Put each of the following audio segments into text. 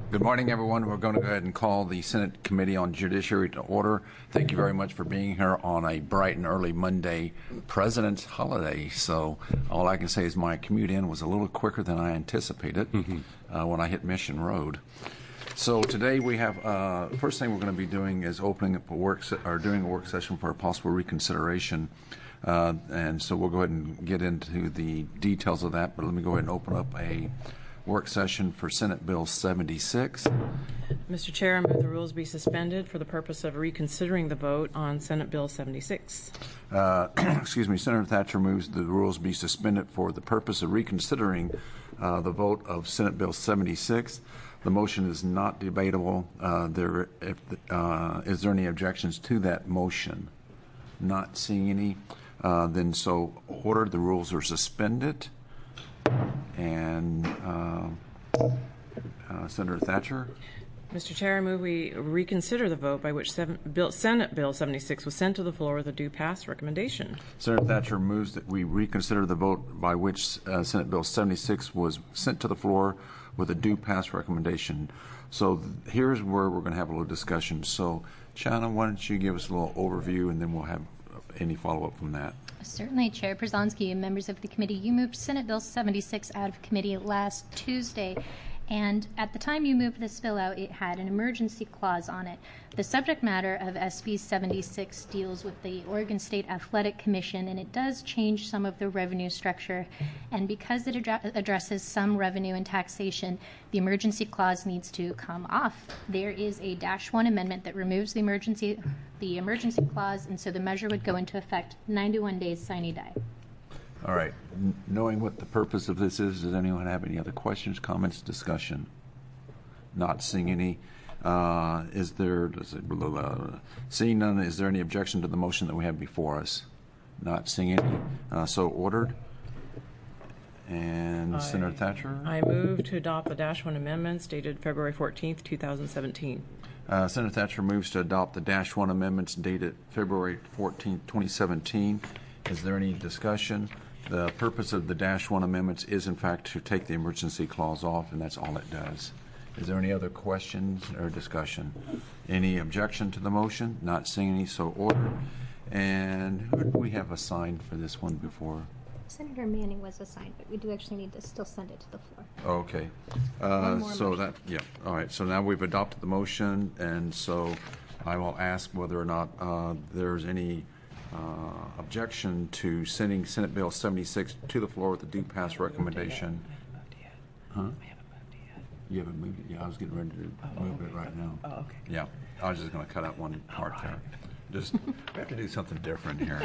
Good morning, everyone. We're going to go ahead and call the Senate Committee on Judiciary to order. Thank you very much for being here on a bright and early Monday President's holiday. So all I can say is my commute in was a little quicker than I anticipated when I hit Mission Road. So today we have, first thing we're going to be doing is opening up doing a work session for a possible reconsideration. And so we'll go ahead and get into the details of that, but let me go ahead and open up a work session for Senate Bill 76. Mr. Chair, I move the rules be suspended for the purpose of reconsidering the vote on Senate Bill 76. Excuse me, Senator Thatcher moves the rules be suspended for the purpose of reconsidering the vote of Senate Bill 76. The motion is not debatable. Is there any objections to that motion? Not seeing any. Then so ordered. The rules are suspended. And Senator Thatcher. Mr. Chair, I move we reconsider the vote by which Senate Bill 76 was sent to the floor with a due pass recommendation. Senator Thatcher moves that we reconsider the vote by which Senate Bill 76 was sent to the floor with a due pass recommendation. So here's where we're going to have a little discussion. So, Chana, why don't you give us a little overview, and then we'll have any follow-up from that. Certainly, Chair Przanski and members of the committee. You moved Senate Bill 76 out of committee last Tuesday, and at the time you moved this bill out, it had an emergency clause on it. The subject matter of SB 76 deals with the Oregon State Athletic Commission, and it does change some of the revenue structure. And because it addresses some revenue and taxation, the emergency clause needs to come off. There is a -1 amendment that removes the emergency clause, and so the measure would go into effect 91 days sine die. All right. Knowing what the purpose of this is, does anyone have any other questions, comments, discussion? Not seeing any. Seeing none, is there any objection to the motion that we have before us? Not seeing any. So ordered. And Senator Thatcher? I move to adopt the -1 amendments dated February 14th, 2017. Senator Thatcher moves to adopt the -1 amendments dated February 14th, 2017. Is there any discussion? The purpose of the -1 amendments is, in fact, to take the emergency clause off, and that's all it does. Is there any other questions or discussion? Any objection to the motion? Not seeing any, so ordered. And who do we have assigned for this one before? Senator Manning was assigned, but we do actually need to still send it to the floor. Okay. All right. So now we've adopted the motion, and so I will ask whether or not there's any objection to sending Senate Bill 76 to the floor with the due pass recommendation. Huh? We haven't moved it yet. You haven't moved it? Yeah, I was getting ready to move it right now. Oh, okay. Yeah, I was just going to cut out one part there. Just we have to do something different here.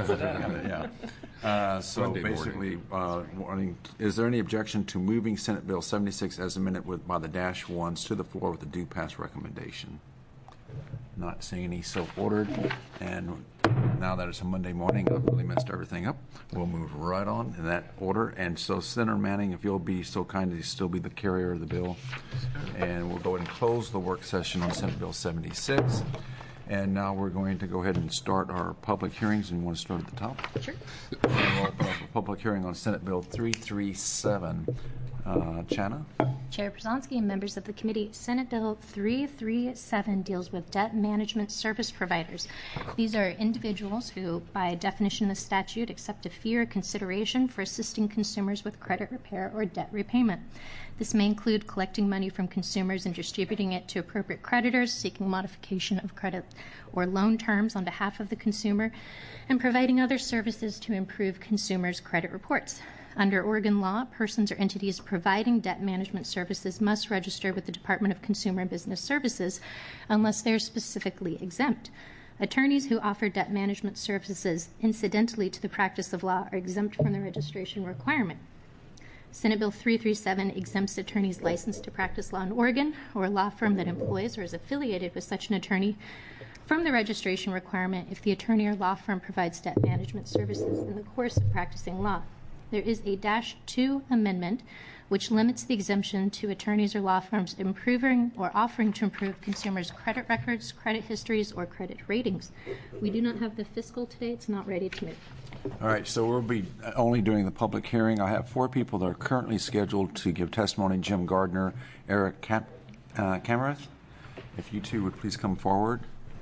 So basically, is there any objection to moving Senate Bill 76 as amended by the -1s to the floor with the due pass recommendation? Not seeing any, so ordered. And now that it's a Monday morning, I've really messed everything up. We'll move right on in that order. And so, Senator Manning, if you'll be so kind to still be the carrier of the bill. And we'll go ahead and close the work session on Senate Bill 76. And now we're going to go ahead and start our public hearings. And you want to start at the top? Sure. And we'll open up a public hearing on Senate Bill 337. Chana? Chair Przanski and members of the committee, Senate Bill 337 deals with debt management service providers. These are individuals who, by definition of the statute, accept a fee or consideration for assisting consumers with credit repair or debt repayment. This may include collecting money from consumers and distributing it to appropriate creditors, seeking modification of credit or loan terms on behalf of the consumer, and providing other services to improve consumers' credit reports. Under Oregon law, persons or entities providing debt management services must register with the Department of Consumer and Business Services unless they are specifically exempt. Attorneys who offer debt management services incidentally to the practice of law are exempt from the registration requirement. Senate Bill 337 exempts attorneys licensed to practice law in Oregon or a law firm that employs or is affiliated with such an attorney from the registration requirement if the attorney or law firm provides debt management services in the course of practicing law. There is a -2 amendment which limits the exemption to attorneys or law firms improving or offering to improve consumers' credit records, credit histories, or credit ratings. We do not have the fiscal today. It's not ready to move. All right, so we'll be only doing the public hearing. I have 4 people that are currently scheduled to give testimony: Jim Gardner, Eric Kamarath, if you two would please come forward.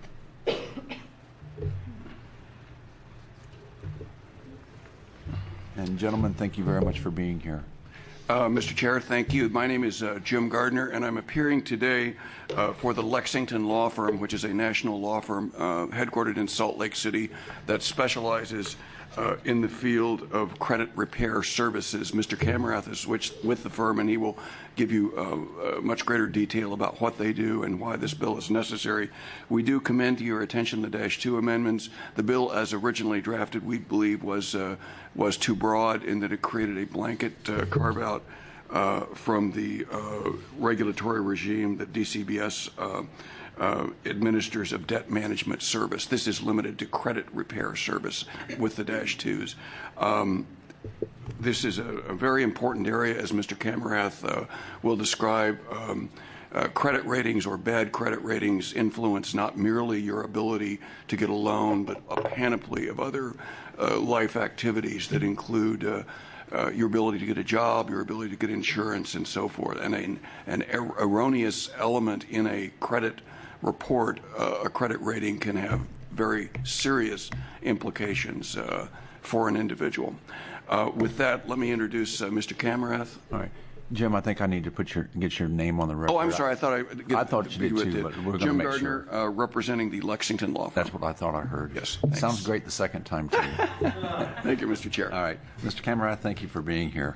And gentlemen, thank you very much for being here. Mr. Chair, thank you. My name is Jim Gardner, and I'm appearing today for the Lexington Law Firm, which is a national law firm headquartered in Salt Lake City that specializes in the field of credit repair services. Mr. Kamarath is with the firm, and he will give you much greater detail about what they do and why this bill is necessary. We do commend to your attention the -2 amendments. The bill, as originally drafted, we believe was too broad in that it created a blanket carve-out from the regulatory regime that DCBS administers of debt management service. This is limited to credit repair service with the -2s. This is a very important area, as Mr. Kamarath will describe. Credit ratings or bad credit ratings influence not merely your ability to get a loan, but a panoply of other life activities that include your ability to get a job, your ability to get insurance, and so forth. And an erroneous element in a credit report, a credit rating, can have very serious implications for an individual. With that, let me introduce Mr. Kamarath. All right. Jim, I think I need to get your name on the record. Oh, I'm sorry. I thought you did too, but we're going to Jim make Gardner, sure. Representing the Lexington Law Firm. That's what I thought I heard. Yes. Sounds great the second time, too. Thank you, Mr. Chair. All right. Mr. Kamarath, thank you for being here.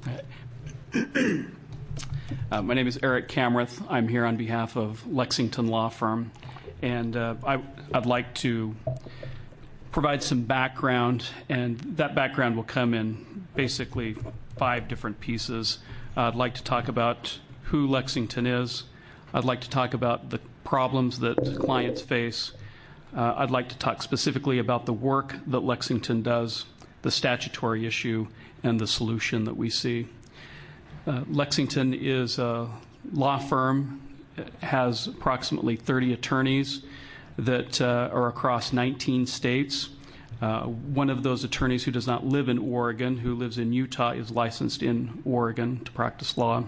My name is Eric Kamarath. I'm here on behalf of Lexington Law Firm, and I'd like to provide some background, and that background will come in basically 5 different pieces. I'd like to talk about who Lexington is. I'd like to talk about the problems that clients face. I'd like to talk specifically about the work that Lexington does, the statutory issue, and the solution that we see. Lexington is a law firm, has approximately 30 attorneys that are across 19 states. One of those attorneys who does not live in Oregon, who lives in Utah, is licensed in Oregon to practice law.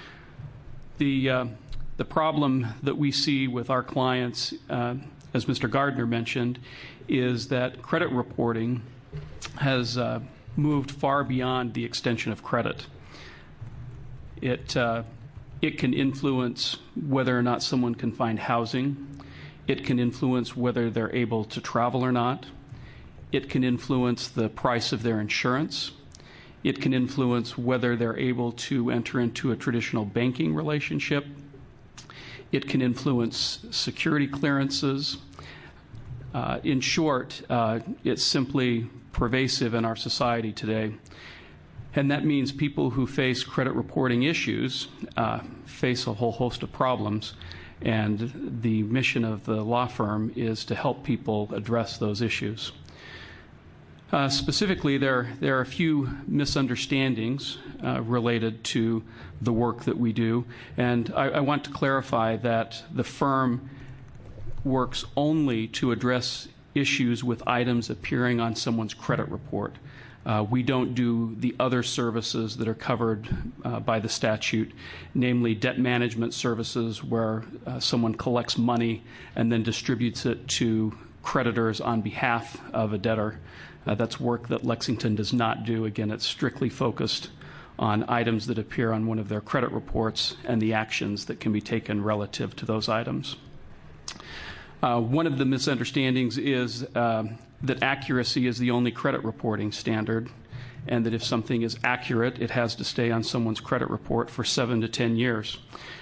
The problem that we see with our clients, as Mr. Gardner mentioned, is that credit reporting has moved far beyond the extension of credit. It can influence whether or not someone can find housing. It can influence whether they're able to travel or not. It can influence the price of their insurance. It can influence whether they're able to enter into a traditional banking relationship. It can influence security clearances. In short, it's simply pervasive in our society today. And that means people who face credit reporting issues face a whole host of problems. And the mission of the law firm is to help people address those issues. Specifically, there are a few misunderstandings related to the work that we do, and I want to clarify that the firm works only to address issues with items appearing on someone's credit report. We don't do the other services that are covered by the statute, namely debt management services where someone collects money and then distributes it to creditors on behalf of a debtor. That's work that Lexington does not do. Again, it's strictly focused on items that appear on one of their credit reports and the actions that can be taken relative to those items. One of the misunderstandings is that accuracy is the only credit reporting standard, and that if something is accurate, it has to stay on someone's credit report for 7 to 10 years.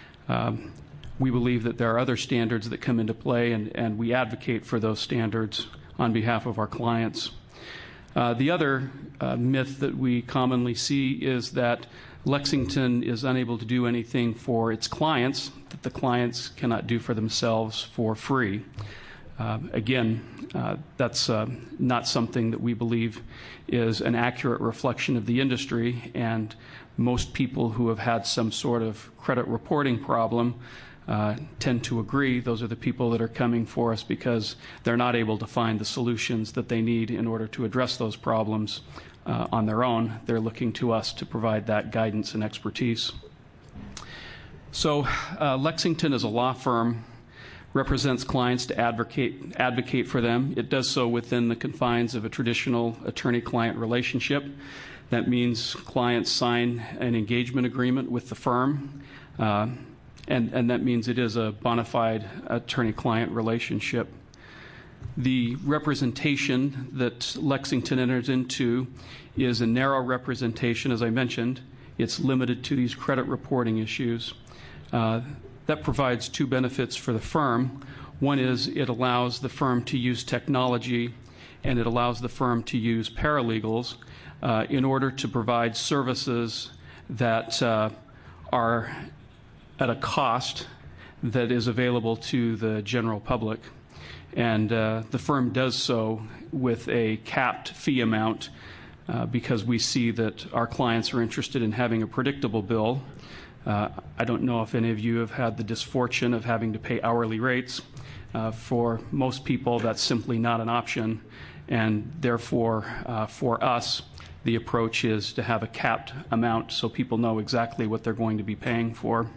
We believe that there are other standards that come into play, and we advocate for those standards on behalf of our clients. The other myth that we commonly see is that Lexington is unable to do anything for its clients that the clients cannot do for themselves for free. Again, that's not something that we believe is an accurate reflection of the industry, and most people who have had some sort of credit reporting problem tend to agree. Those are the people that are coming for us because they're not able to find the solutions that they need in order to address those problems on their own. They're looking to us to provide that guidance and expertise. So Lexington as a law firm represents clients to advocate for them. It does so within the confines of a traditional attorney-client relationship. That means clients sign an engagement agreement with the firm, and that means it is a bona fide attorney-client relationship. The representation that Lexington enters into is a narrow representation, as I mentioned. It's limited to these credit reporting issues. That provides two benefits for the firm. One is it allows the firm to use technology, and it allows the firm to use paralegals in order to provide services that are at a cost that is available to the general public. And the firm does so with a capped fee amount because we see that our clients are interested in having a predictable bill. I don't know if any of you have had the misfortune of having to pay hourly rates. For most people, that's simply not an option. And therefore, for us, the approach is to have a capped amount so people know exactly what they're going to be paying for.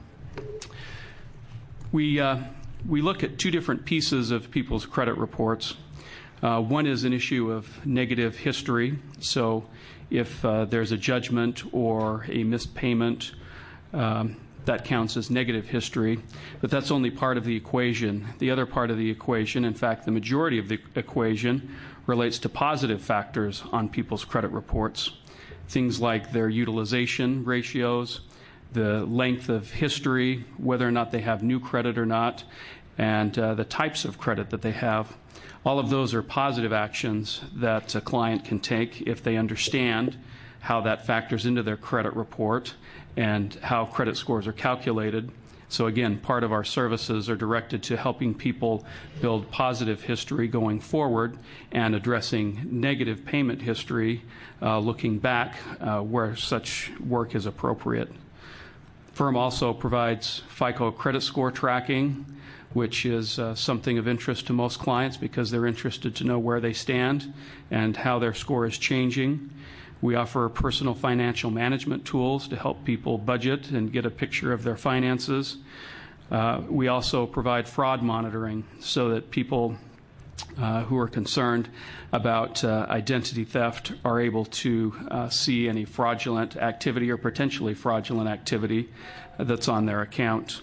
We look at two different pieces of people's credit reports. One is an issue of negative history. So if there's a judgment or a missed payment, that counts as negative history. But that's only part of the equation. The other part of the equation, in fact, the majority of the equation, relates to positive factors on people's credit reports. Things like their utilization ratios, the length of history, whether or not they have new credit or not, and the types of credit that they have. All of those are positive actions that a client can take if they understand how that factors into their credit report and how credit scores are calculated. So again, part of our services are directed to helping people build positive history going forward and addressing negative payment history looking back where such work is appropriate. The firm also provides FICO credit score tracking, which is something of interest to most clients because they're interested to know where they stand and how their score is changing. We offer personal financial management tools to help people budget and get a picture of their finances. We also provide fraud monitoring so that people who are concerned about identity theft are able to see any fraudulent activity or potentially fraudulent activity that's on their account.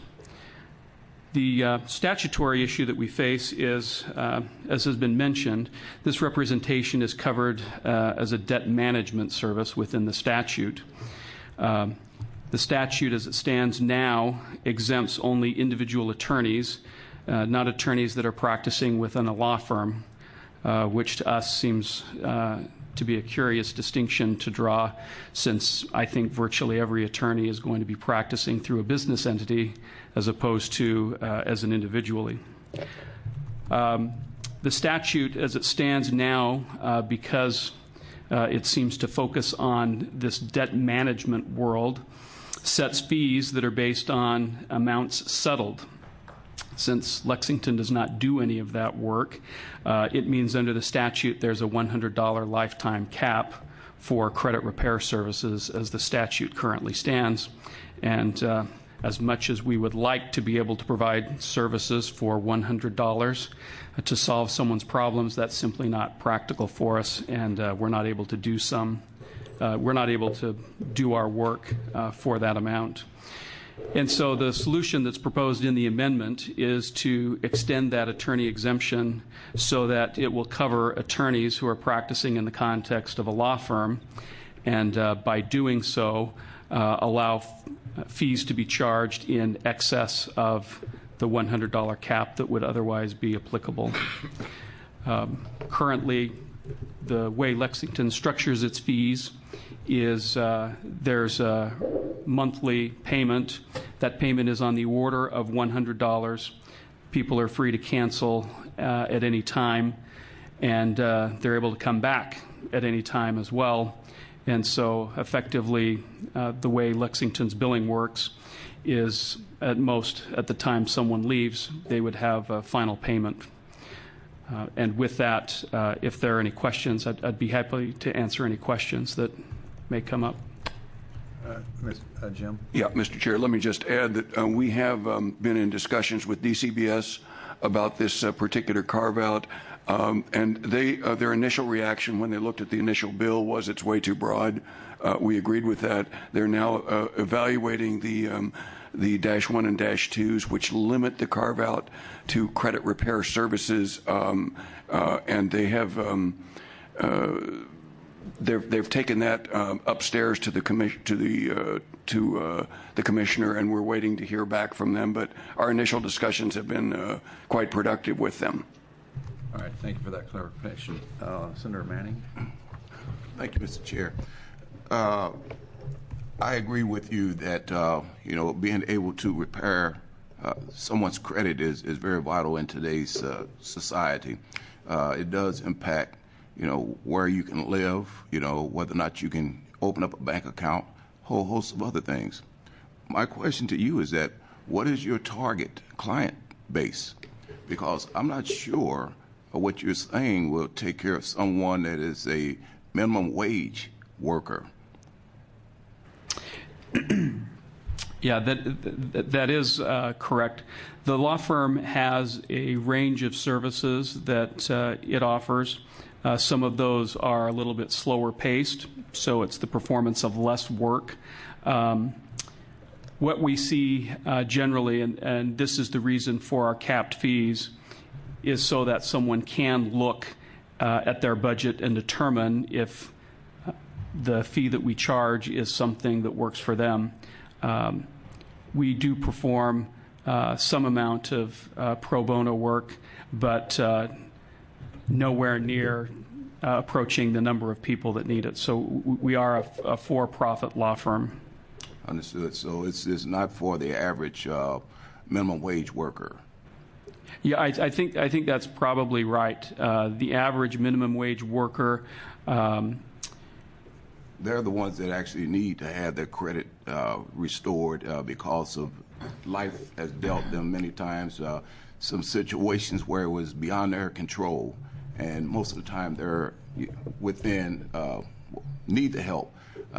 The statutory issue that we face is, as has been mentioned, this representation is covered as a debt management service within the statute. The statute as it stands now exempts only individual attorneys, not attorneys that are practicing within a law firm, which to us seems to be a curious distinction to draw, since I think virtually every attorney is going to be practicing through a business entity as opposed to as an individually. The statute as it stands now, because it seems to focus on this debt management world, sets fees that are based on amounts settled. Since Lexington does not do any of that work, it means under the statute there's a $100 lifetime cap for credit repair services as the statute currently stands. And as much as we would like to be able to provide services for $100 to solve someone's problems, that's simply not practical for us, and we're not able to do we're not able to do our work for that amount. And so the solution that's proposed in the amendment is to extend that attorney exemption so that it will cover attorneys who are practicing in the context of a law firm, and by doing so, allow fees to be charged in excess of the $100 cap that would otherwise be applicable. Currently, the way Lexington structures its fees is there's a monthly payment. That payment is on the order of $100. People are free to cancel at any time, and they're able to come back at any time as well. And so effectively, the way Lexington's billing works is at most, at the time someone leaves, they would have a final payment. And with that, if there are any questions, I'd be happy to answer any questions that may come up. Jim? Yeah, Mr. Chair, let me just add that we have been in discussions with DCBS about this particular carve-out, and their initial reaction when they looked at the initial bill was it's way too broad. We agreed with that. They're now evaluating the Dash 1 and Dash 2s, which limit the carve-out to credit repair services, and they have they've taken that upstairs to the commissioner, and we're waiting to hear back from them. But our initial discussions have been quite productive with them. All right, thank you for that clarification. Senator Manning? Thank you, Mr. Chair. I agree with you that being able to repair someone's credit is very vital in today's society. It does impact where you can live, whether or not you can open up a bank account, a whole host of other things. My question to you is that what is your target client base? Because I'm not sure what you're saying will take care of someone that is a minimum wage worker. Yeah, that is correct. The law firm has a range of services that it offers. Some of those are a little bit slower paced, so it's the performance of less work. What we see generally, and this is the reason for our capped fees, is so that someone can look at their budget and determine if the fee that we charge is something that works for them. We do perform some amount of pro bono work, but nowhere near approaching the number of people that need it. So we are a for-profit law firm. Understood. So it's not for the average minimum wage worker. Yeah, I think that's probably right. The average minimum wage worker. They're the ones that actually need to have their credit restored because of life has dealt them many times some situations where it was beyond their control, and most of the time they're within need the help.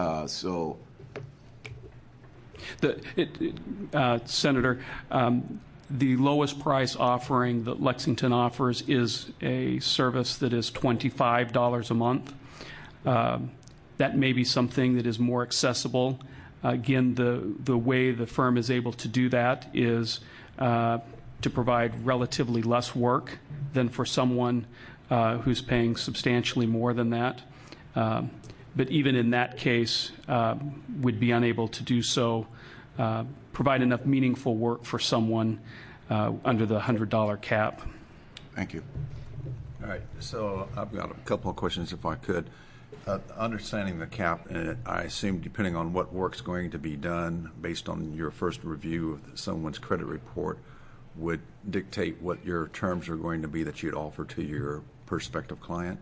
Senator, the lowest price offering that Lexington offers is a service that is $25 a month. That may be something that is more accessible. Again, the way the firm is able to do that is to provide relatively less work than for someone who's paying substantially more than that. But even in that case, would be unable to do so, provide enough meaningful work for someone under the $100 cap. Thank you. All right, so I've got a couple of questions if I could. Understanding the cap, and I assume depending on what work's going to be done based on your first review of someone's credit report would dictate what your terms are going to be that you'd offer to your prospective client?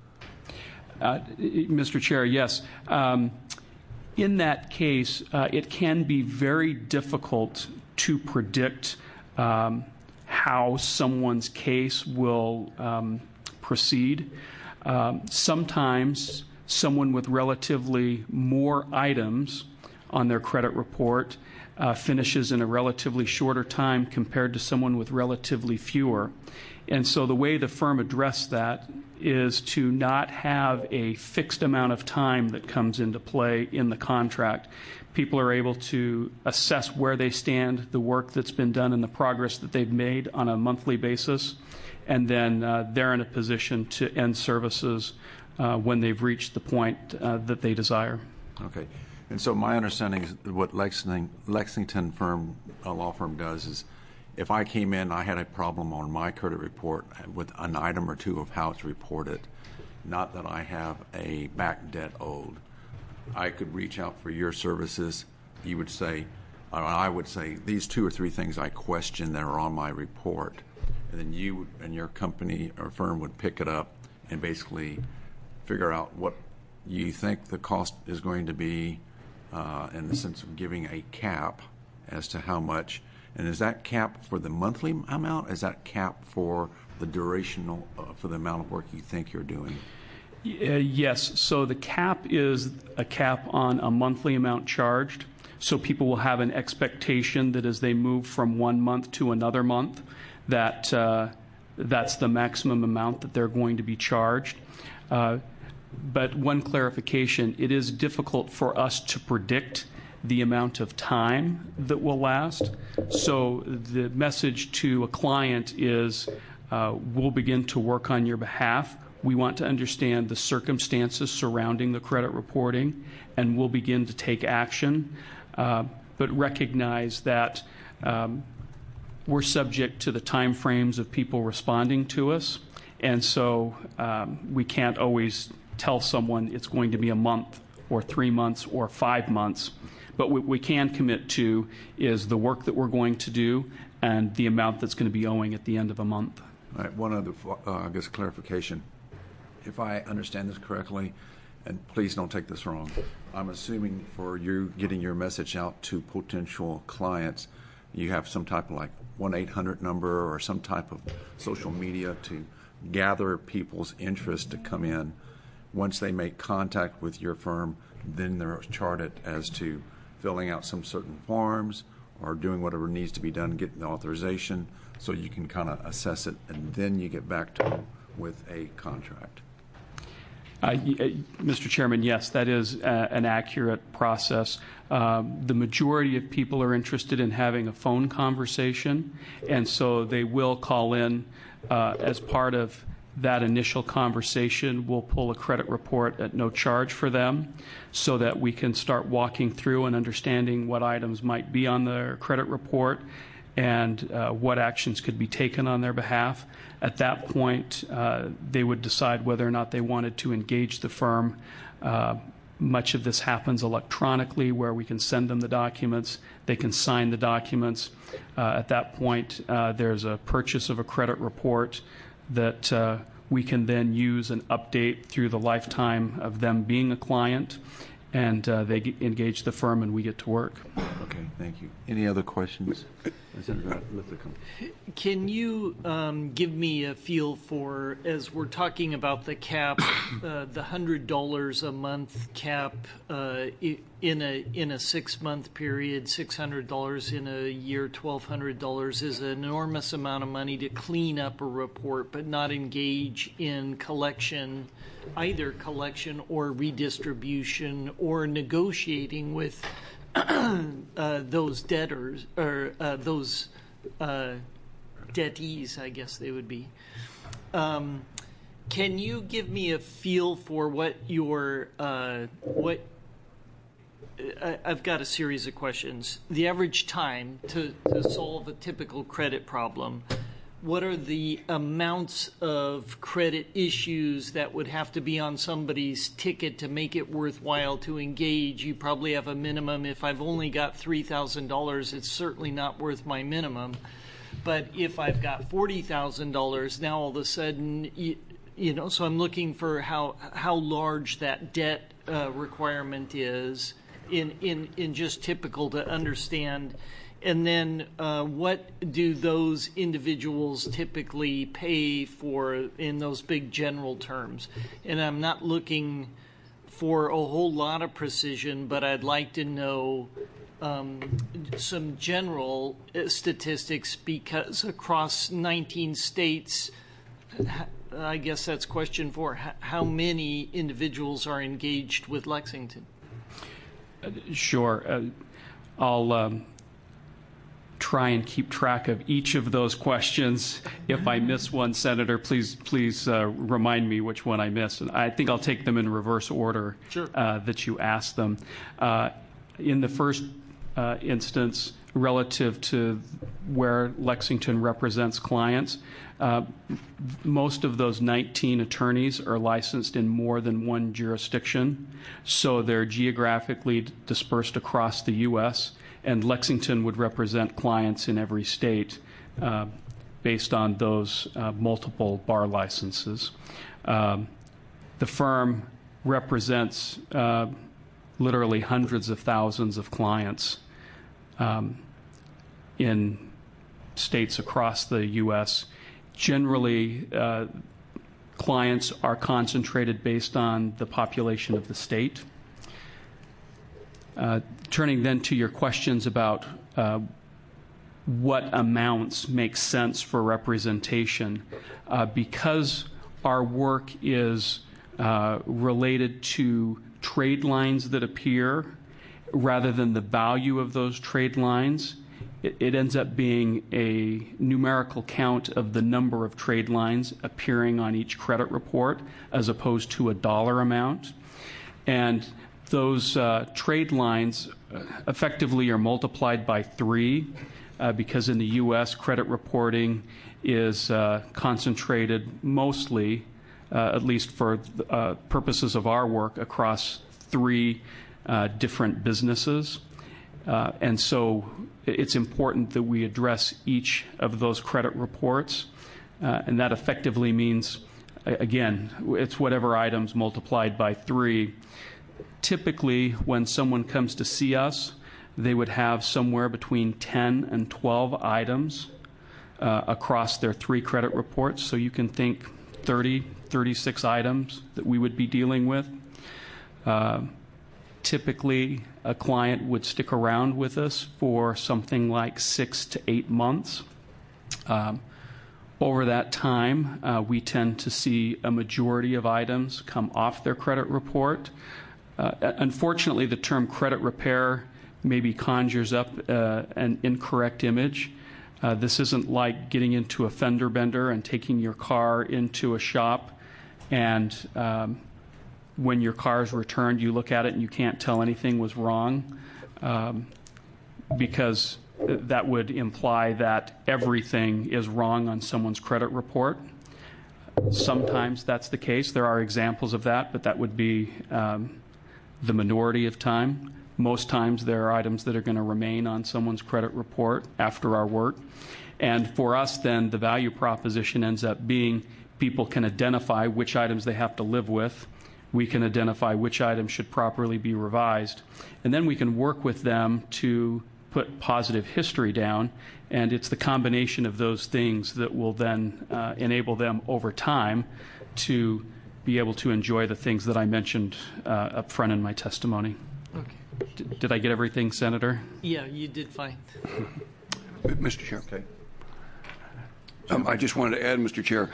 Mr. Chair, yes. In that case, it can be very difficult to predict how someone's case will proceed. Sometimes someone with relatively more items on their credit report finishes in a relatively shorter time compared to someone with relatively fewer. And so the way the firm addressed that is to not have a fixed amount of time that comes into play in the contract. People are able to assess where they stand, the work that's been done, and the progress that they've made on a monthly basis, and then they're in a position to end services when they've reached the point that they desire. Okay. And so my understanding is what Lexington firm, a law firm, does is if I came in, I had a problem on my credit report with an item or two of how it's reported, not that I have a back debt owed, I could reach out for your services. You would say, I would say, these 2 or 3 things I question that are on my report. And then you and your company or firm would pick it up and basically figure out what you think the cost is going to be in the sense of giving a cap as to how much. And is that cap for the monthly amount? Is that cap for the durational, for the amount of work you think you're doing? Yes. So the cap is a cap on a monthly amount charged. So people will have an expectation that as they move from one month to another month, that that's the maximum amount that they're going to be charged. But one clarification, it is difficult for us to predict the amount of time that will last. So the message to a client is, we'll begin to work on your behalf. We want to understand the circumstances surrounding the credit reporting, and we'll begin to take action. But recognize that we're subject to the time frames of people responding to us, and so we can't always tell someone it's going to be a month or 3 months or 5 months. But what we can commit to is the work that we're going to do and the amount that's going to be owing at the end of a month. All right, one other, I guess, clarification. If I understand this correctly, and please don't take this wrong, I'm assuming for you getting your message out to potential clients, you have some type of like 1-800 number or some type of social media to gather people's interest to come in. Once they make contact with your firm, then they're charted as to filling out some certain forms or doing whatever needs to be done, getting the authorization, so you can kind of assess it, and then you get back to them with a contract. Mr. Chairman, yes, that is an accurate process. The majority of people are interested in having a phone conversation, and so they will call in as part of that initial conversation. We'll pull a credit report at no charge for them so that we can start walking through and understanding what items might be on their credit report and what actions could be taken on their behalf. At that point, they would decide whether or not they wanted to engage the firm. Much of this happens electronically, where we can send them the documents. They can sign the documents. At that point, there's a purchase of a credit report that we can then use and update through the lifetime of them being a client, and they engage the firm and we get to work. Okay, thank you. Any other questions? Senator Lithicum. Can you give me a feel for, as we're talking about the cap, the $100 a month cap in a 6-month period, $600 in a year, $1,200 is an enormous amount of money to clean up a report, but not engage in collection, either collection or redistribution or negotiating with those debtors, or those debtees, I guess they would be. Can you give me a feel for what your I've got a series of questions. The average time to solve a typical credit problem. What are the amounts of credit issues that would have to be on somebody's ticket to make it worthwhile to engage? You probably have a minimum. If I've only got $3,000, it's certainly not worth my minimum. But if I've got $40,000, now all of a sudden, you know, so I'm looking for how large that debt requirement is in just typical to understand. And then what do those individuals typically pay for in those big general terms? And I'm not looking for a whole lot of precision, but I'd like to know some general statistics, because across 19 states, I guess that's question 4, how many individuals are engaged with Lexington? Sure. I'll try and keep track of each of those questions. If I miss one, Senator, please remind me which one I missed. And I think I'll take them in reverse order. Sure. That you asked them. In the first instance, relative to where Lexington represents clients, most of those 19 attorneys are licensed in more than one jurisdiction, so they're geographically dispersed across the U.S., and Lexington would represent clients in every state based on those multiple bar licenses. The firm represents literally hundreds of thousands of clients in states across the U.S. Generally, clients are concentrated based on the population of the state. Turning then to your questions about what amounts make sense for representation, because our work is related to trade lines that appear rather than the value of those trade lines, it ends up being a numerical count of the number of trade lines appearing on each credit report as opposed to a dollar amount. And those trade lines effectively are multiplied by 3 because in the U.S. credit reporting is concentrated mostly, at least for purposes of our work, across 3 different businesses. And so it's important that we address each of those credit reports. And that effectively means, again, it's whatever items multiplied by 3. Typically, when someone comes to see us, they would have somewhere between 10 and 12 items across their 3 credit reports. So you can think 30, 36 items that we would be dealing with. Typically, a client would stick around with us for something like 6 to 8 months. Over that time, we tend to see a majority of items come off their credit report. Unfortunately, the term credit repair maybe conjures up an incorrect image. This isn't like getting into a fender bender and taking your car into a shop, and when your car is returned, you look at it and you can't tell anything was wrong, because that would imply that everything is wrong on someone's credit report. Sometimes that's the case. There are examples of that, but that would be the minority of time. Most times there are items that are going to remain on someone's credit report after our work. And for us then, the value proposition ends up being people can identify which items they have to live with. We can identify which items should properly be revised. And then we can work with them to put positive history down. And it's the combination of those things that will then enable them over time to be able to enjoy the things that I mentioned up front in my testimony. Okay. Did I get everything, Senator? Yeah, you did fine. Mr. Chair. Okay. I just wanted to add, Mr. Chair,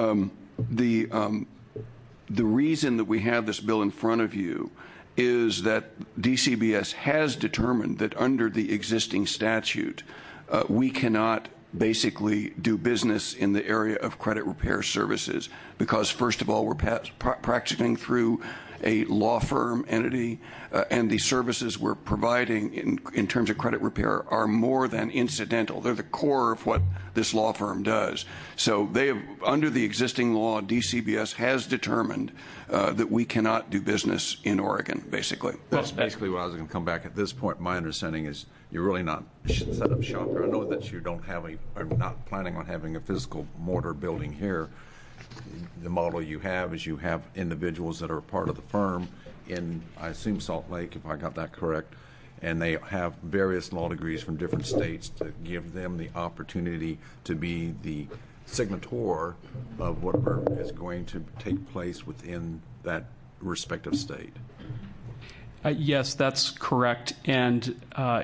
the reason that we have this bill in front of you is that DCBS has determined that under the existing statute, we cannot basically do business in the area of credit repair services because, first of all, we're practicing through a law firm entity, and the services we're providing in terms of credit repair are more than incidental. They're the core of what this law firm does. So they have, under the existing law, DCBS has determined that we cannot do business in Oregon, basically. That's basically what I was going to come back. At this point, my understanding is you're really not set up shop here. I know that you don't have are not planning on having a physical mortar building here. The model you have is you have individuals that are part of the firm in, I assume, Salt Lake, if I got that correct, and they have various law degrees from different states to give them the opportunity to be the signator of whatever is going to take place within that respective state. Yes, that's correct. And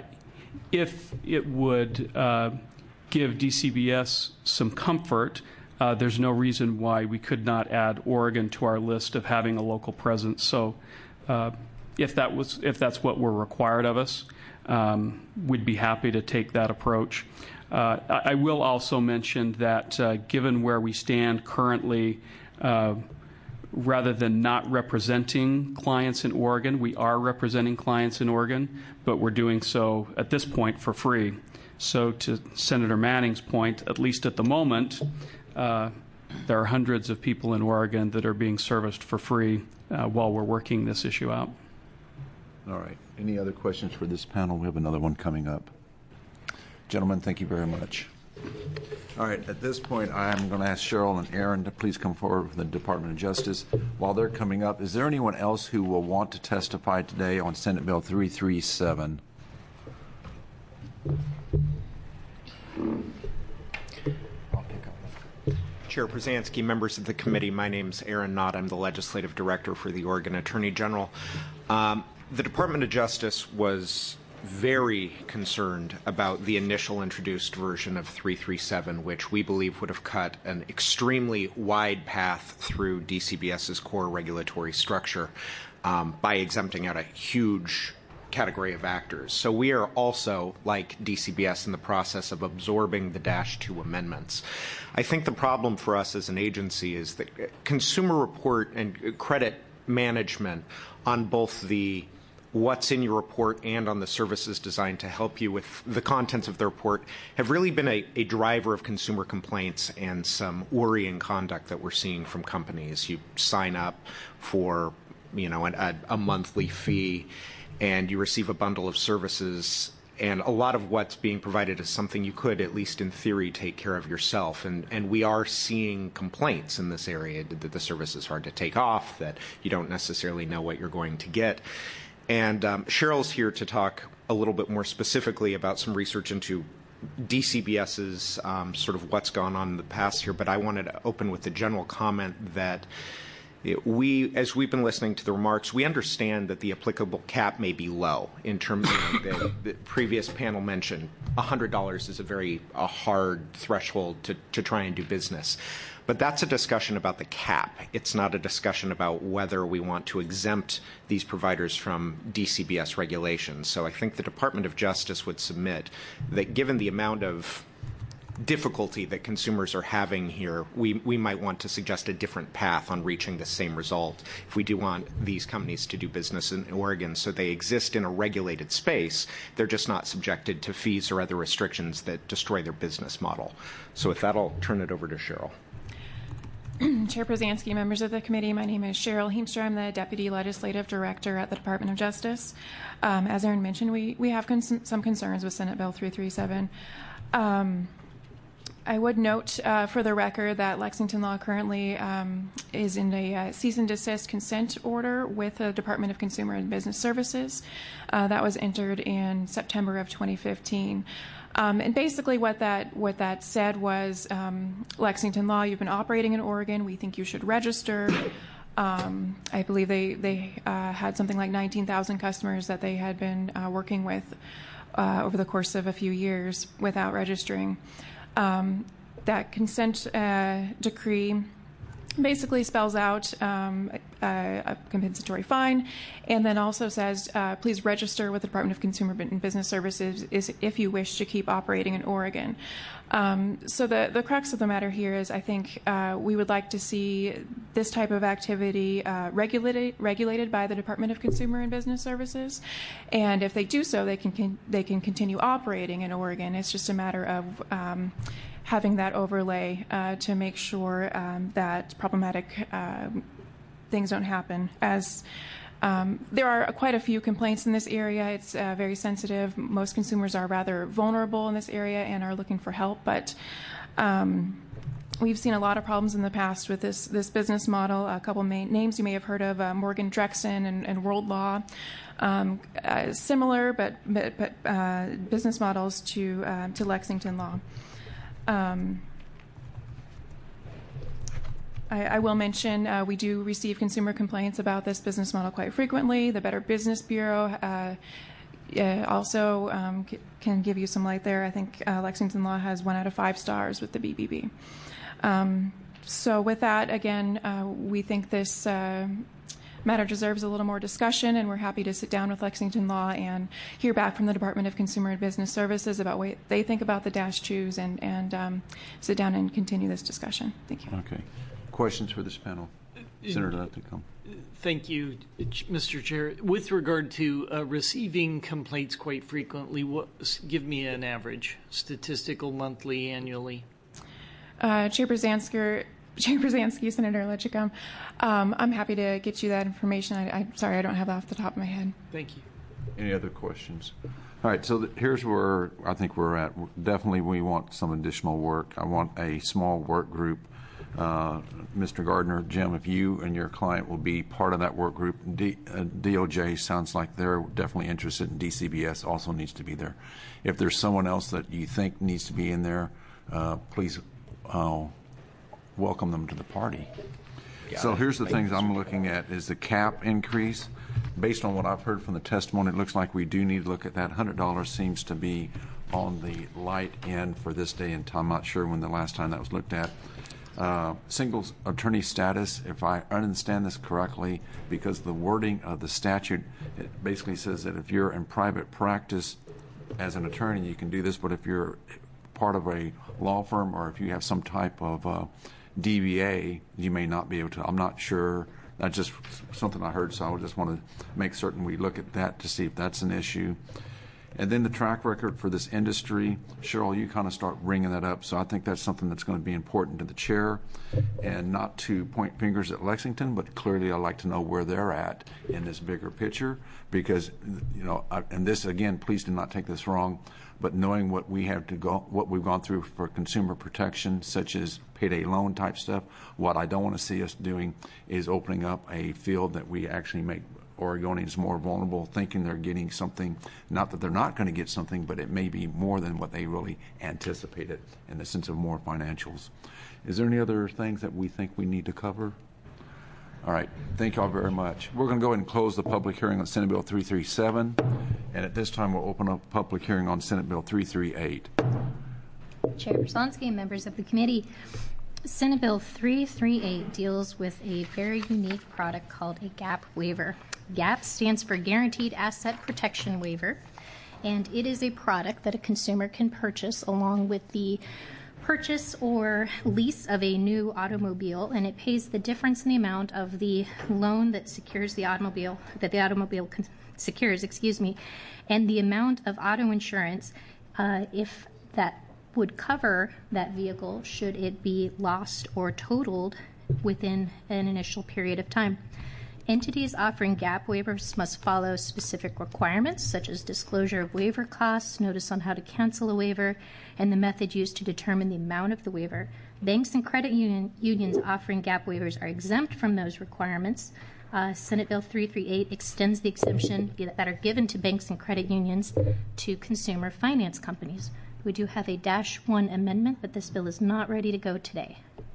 if it would give DCBS some comfort, there's no reason why we could not add Oregon to our list of having a local presence. So if that's what were required of us, we'd be happy to take that approach. I will also mention that given where we stand currently, rather than not representing clients in Oregon, we are representing clients in Oregon, but we're doing so at this point for free. So to Senator Manning's point, at least at the moment, there are hundreds of people in Oregon that are being serviced for free while we're working this issue out. All right. Any other questions for this panel? We have another one coming up. Gentlemen, thank you very much. All right. At this point, I'm going to ask Cheryl and Aaron to please come forward from the Department of Justice. While they're coming up, is there anyone else who will want to testify today on Senate Bill 337? Chair Przansky, members of the committee, my name is Aaron Knott. I'm the Legislative Director for the Oregon Attorney General. The Department of Justice was very concerned about the initial introduced version of 337, which we believe would have cut an extremely wide path through DCBS's core regulatory structure by exempting out a huge category of actors. So we are also, like DCBS, in the process of absorbing the Dash 2 amendments. I think the problem for us as an agency is that consumer report and credit management on both the what's in your report and on the services designed to help you with the contents of the report have really been a driver of consumer complaints and some worrying conduct that we're seeing from companies. You sign up for, a monthly fee and you receive a bundle of services, and a lot of what's being provided is something you could, at least in theory, take care of yourself. And we are seeing complaints in this area that the service is hard to take off, that you don't necessarily know what you're going to get. And Cheryl's here to talk a little bit more specifically about some research into DCBS's sort of what's gone on in the past here, but I wanted to open with the general comment that as we've been listening to the remarks, we understand that the applicable cap may be low in terms of the previous panel mentioned. $100 is a hard threshold to try and do business. But that's a discussion about the cap. It's not a discussion about whether we want to exempt these providers from DCBS regulations. So I think the Department of Justice would submit that given the amount of difficulty that consumers are having here, we might want to suggest a different path on reaching the same result if we do want these companies to do business in Oregon so they exist in a regulated space. They're just not subjected to fees or other restrictions that destroy their business model. So with that, I'll turn it over to Cheryl. Chair Przansky, members of the committee, my name is Cheryl Heemstra. I'm the Deputy Legislative Director at the Department of Justice. As Aaron mentioned, we have some concerns with Senate Bill 337. I would note for the record that Lexington Law currently is in a cease and desist consent order with the Department of Consumer and Business Services. That was entered in September of 2015. And basically what that said was, Lexington Law, you've been operating in Oregon. We think you should register. I believe they had something like 19,000 customers that they had been working with over the course of a few years without registering. That consent decree basically spells out a compensatory fine, and then also says, please register with the Department of Consumer and Business Services if you wish to keep operating in Oregon. So the crux of the matter here is, I think we would like to see this type of activity regulated by the Department of Consumer and Business Services, and if they do so, they can continue operating in Oregon. It's just a matter of having that overlay to make sure that problematic things don't happen. As there are quite a few complaints in this area. It's very sensitive. Most consumers are rather vulnerable in this area and are looking for help, but we've seen a lot of problems in the past with this business model. A couple main names you may have heard of, Morgan Drexen and World Law. Similar but business models to Lexington Law. I will mention we do receive consumer complaints about this business model quite frequently. The Better Business Bureau also can give you some light there. I think Lexington Law has 1 out of 5 stars with the BBB. So with that, again, we think this matter deserves a little more discussion, and we're happy to sit down with Lexington Law and hear back from the Department of Consumer and Business Services about what they think about the Dash 2s and sit down and continue this discussion. Thank you. Okay. Questions for this panel? Senator Leathcomb. Thank you, Mr. Chair. With regard to receiving complaints quite frequently, give me an average, statistical, monthly, annually. Chair Przansky, Senator Leathcomb, I'm happy to get you that information. I'm sorry, I don't have that off the top of my head. Thank you. Any other questions? All right, so here's where I think we're at. Definitely we want some additional work. I want a small work group. Mr. Gardner, Jim, if you and your client will be part of that work group, DOJ sounds like they're definitely interested in DCBS, also needs to be there. If there's someone else that you think needs to be in there, please welcome them to the party. So here's the things I'm looking at is the cap increase. Based on what I've heard from the testimony, it looks like we do need to look at that. $100 seems to be on the light end for this day and time. I'm not sure when the last time that was looked at. Single attorney status, if I understand this correctly, because the wording of the statute, it basically says that if you're in private practice as an attorney, you can do this, but if you're part of a law firm or if you have some type of DBA, you may not be able to. I'm not sure. That's just something I heard, so I just want to make certain we look at that to see if that's an issue. And then the track record for this industry, Cheryl, you kind of start bringing that up. So I think that's something that's going to be important to the chair, and not to point fingers at Lexington, but clearly I'd like to know where they're at in this bigger picture, because, you know, and this again, please do not take this wrong, but knowing what we've gone through for consumer protection, such as payday loan type stuff, what I don't want to see us doing is opening up a field that we actually make Oregonians more vulnerable, thinking they're getting something, not that they're not going to get something, but it may be more than what they really anticipated in the sense of more financials. Is there any other things that we think we need to cover? All right, thank you all very much. We're going to go ahead and close the public hearing on Senate Bill 337, and at this time we'll open up a public hearing on Senate Bill 338. Chair Brzezinski and members of the committee, Senate Bill 338 deals with a very unique product called a GAP waiver. GAP stands for Guaranteed Asset Protection Waiver, and it is a product that a consumer can purchase along with the purchase or lease of a new automobile, and it pays the difference in the amount of the loan that secures the automobile, secures, and the amount of auto insurance if that would cover that vehicle should it be lost or totaled within an initial period of time. Entities offering GAP waivers must follow specific requirements such as disclosure of waiver costs, notice on how to cancel a waiver, and the method used to determine the amount of the waiver. Banks and credit unions offering GAP waivers are exempt from those requirements. Senate Bill 338 extends the exemption that are given to banks and credit unions to consumer finance companies. We do have a -1 amendment, but this bill is not ready to go today.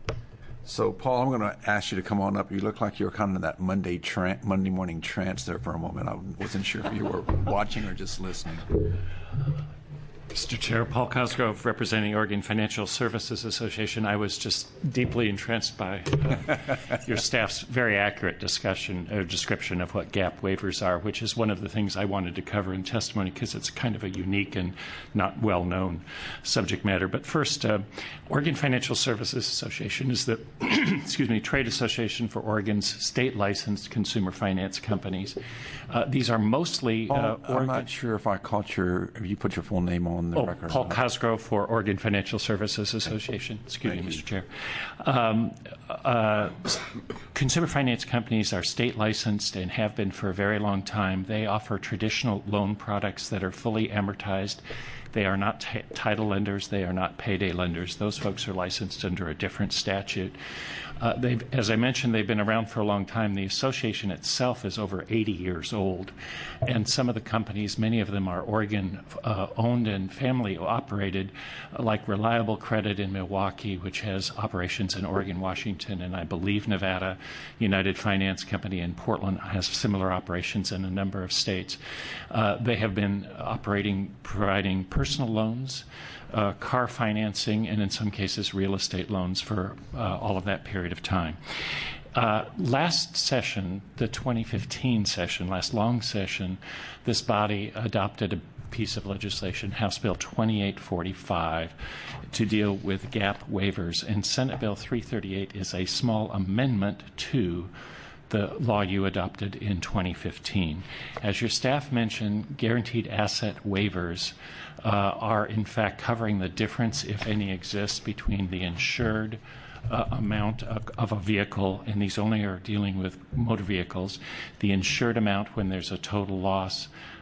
So, Paul, I'm going to ask you to come on up. You look like you were kind of in that Monday morning trance there for a moment. I wasn't sure if you were watching or just listening. Mr. Chair, Paul Cosgrove, representing Oregon Financial Services Association. I was just deeply entranced by your staff's very accurate description of what GAP waivers are, which is one of the things I wanted to cover in testimony because it's kind of a unique and not well-known subject matter. But first, Oregon Financial Services Association is the trade association for Oregon's state-licensed consumer finance companies. These are mostly I'm not sure if I caught if you put your full name on the record. Paul Cosgrove for Oregon Financial Services Association. Excuse me, Mr. Chair. Consumer finance companies are state licensed and have been for a very long time. They offer traditional loan products that are fully amortized. They are not title lenders. They are not payday lenders. Those folks are licensed under a different statute. As I mentioned, they've been around for a long time. The association itself is over 80 years old. And some of the companies, many of them are Oregon-owned and family-operated, like Reliable Credit in Milwaukee, which has operations in Oregon, Washington, and I believe Nevada. United Finance Company in Portland has similar operations in a number of states. They have been providing personal loans, car financing, and in some cases real estate loans for all of that period of time. Last session, the 2015 session, last long session, this body adopted a piece of legislation, House Bill 2845, to deal with GAP waivers, and Senate Bill 338 is a small amendment to the law you adopted in 2015. As your staff mentioned, guaranteed asset waivers are in fact covering the difference, if any exists, between the insured amount of a vehicle, and these only are dealing with motor vehicles, the insured amount when there's a total loss,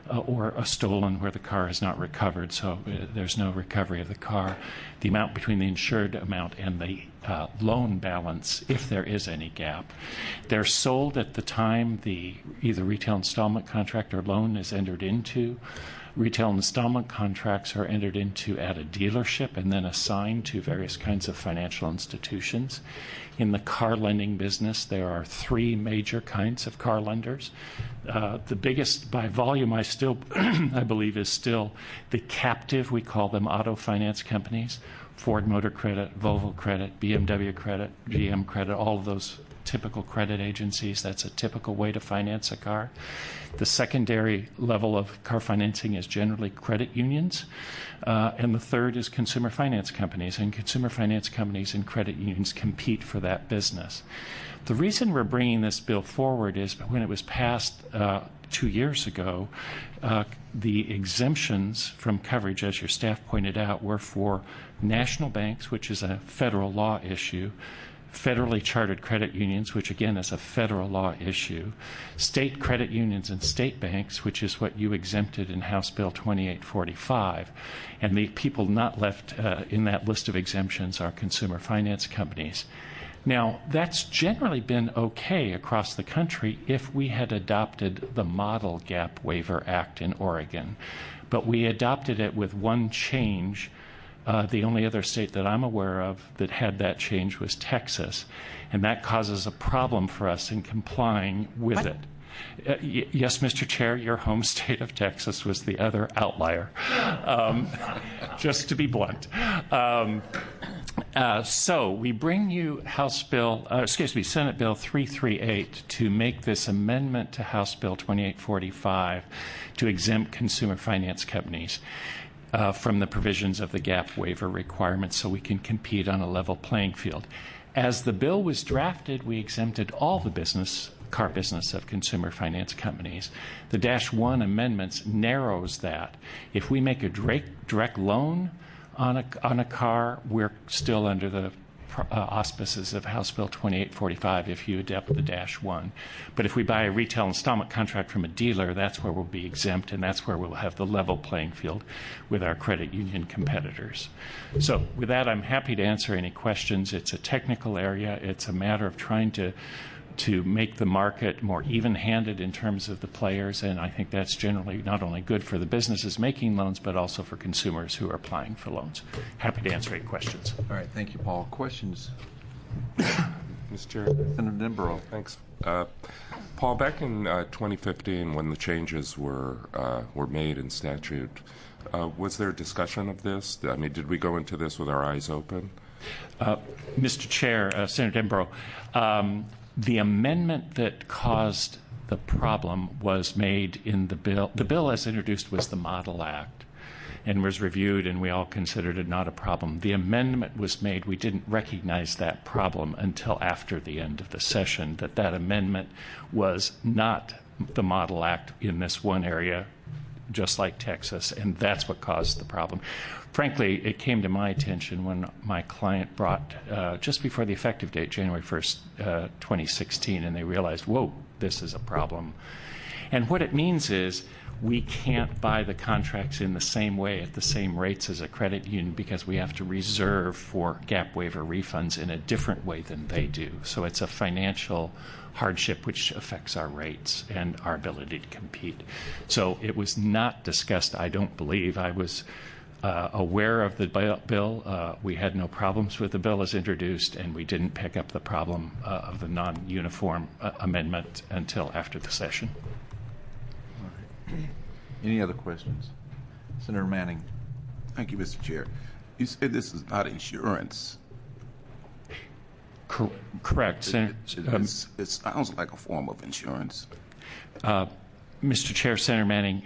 or a stolen where the car is not recovered, so there's no recovery of the car. The amount between the insured amount and the loan balance, if there is any gap. They're sold at the time the either retail installment contract or loan is entered into. Retail installment contracts are entered into at a dealership and then assigned to various kinds of financial institutions. In the car lending business, there are three major kinds of car lenders. The biggest by volume, I believe, is still the captive. We call them auto finance companies: Ford Motor Credit, Volvo Credit, BMW Credit, GM Credit, all of those typical credit agencies. That's a typical way to finance a car. The secondary level of car financing is generally credit unions. And the third is consumer finance companies. And consumer finance companies and credit unions compete for that business. The reason we're bringing this bill forward is when it was passed 2 years ago, the exemptions from coverage, as your staff pointed out, were for national banks, which is a federal law issue, federally chartered credit unions, which again is a federal law issue, state credit unions and state banks, which is what you exempted in House Bill 2845. And the people not left in that list of exemptions are consumer finance companies. Now, that's generally been okay across the country if we had adopted the Model Gap Waiver Act in Oregon. But we adopted it with one change. The only other state that I'm aware of that had that change was Texas, and that causes a problem for us in complying with it. Yes, Mr. Chair, your home state of Texas was the other outlier, just to be blunt. So we bring you Senate Bill 338 to make this amendment to House Bill 2845 to exempt consumer finance companies from the provisions of the gap waiver requirements so we can compete on a level playing field. As the bill was drafted, we exempted all the car business of consumer finance companies. The -1 amendments narrows that. If we make a direct loan on a car, we're still under the auspices of House Bill 2845 if you adopt the -1. But if we buy a retail installment contract from a dealer, that's where we'll be exempt, and that's where we'll have the level playing field with our credit union competitors. So with that, I'm happy to answer any questions. It's a technical area. It's a matter of trying to make the market more even-handed in terms of the players, and I think that's generally not only good for the businesses making loans, but also for consumers who are applying for loans. Happy to answer any questions. All right, thank you, Paul. Questions? Mr. Chair. Senator Denborough. Thanks. Paul, back in 2015, when the changes were made in statute, was there a discussion of this? I mean, did we go into this with our eyes open? Mr. Chair, Senator Denborough, the amendment that caused the problem was made in the bill. The bill as introduced was the Model Act and was reviewed, and we all considered it not a problem. The amendment was made. We didn't recognize that problem until after the end of the session, that amendment was not the Model Act in this one area, just like Texas, and that's what caused the problem. Frankly, it came to my attention when my client brought, just before the effective date, January 1st, 2016, and they realized, whoa, this is a problem. And what it means is we can't buy the contracts in the same way at the same rates as a credit union because we have to reserve for gap waiver refunds in a different way than they do. So it's a financial hardship which affects our rates and our ability to compete. So it was not discussed, I don't believe. I was aware of the bill. We had no problems with the bill as introduced, and we didn't pick up the problem of the non-uniform amendment until after the session. All right. Any other questions? Senator Manning. Thank you, Mr. Chair. You said this is not insurance. Correct. It sounds like a form of insurance. Mr. Chair, Senator Manning,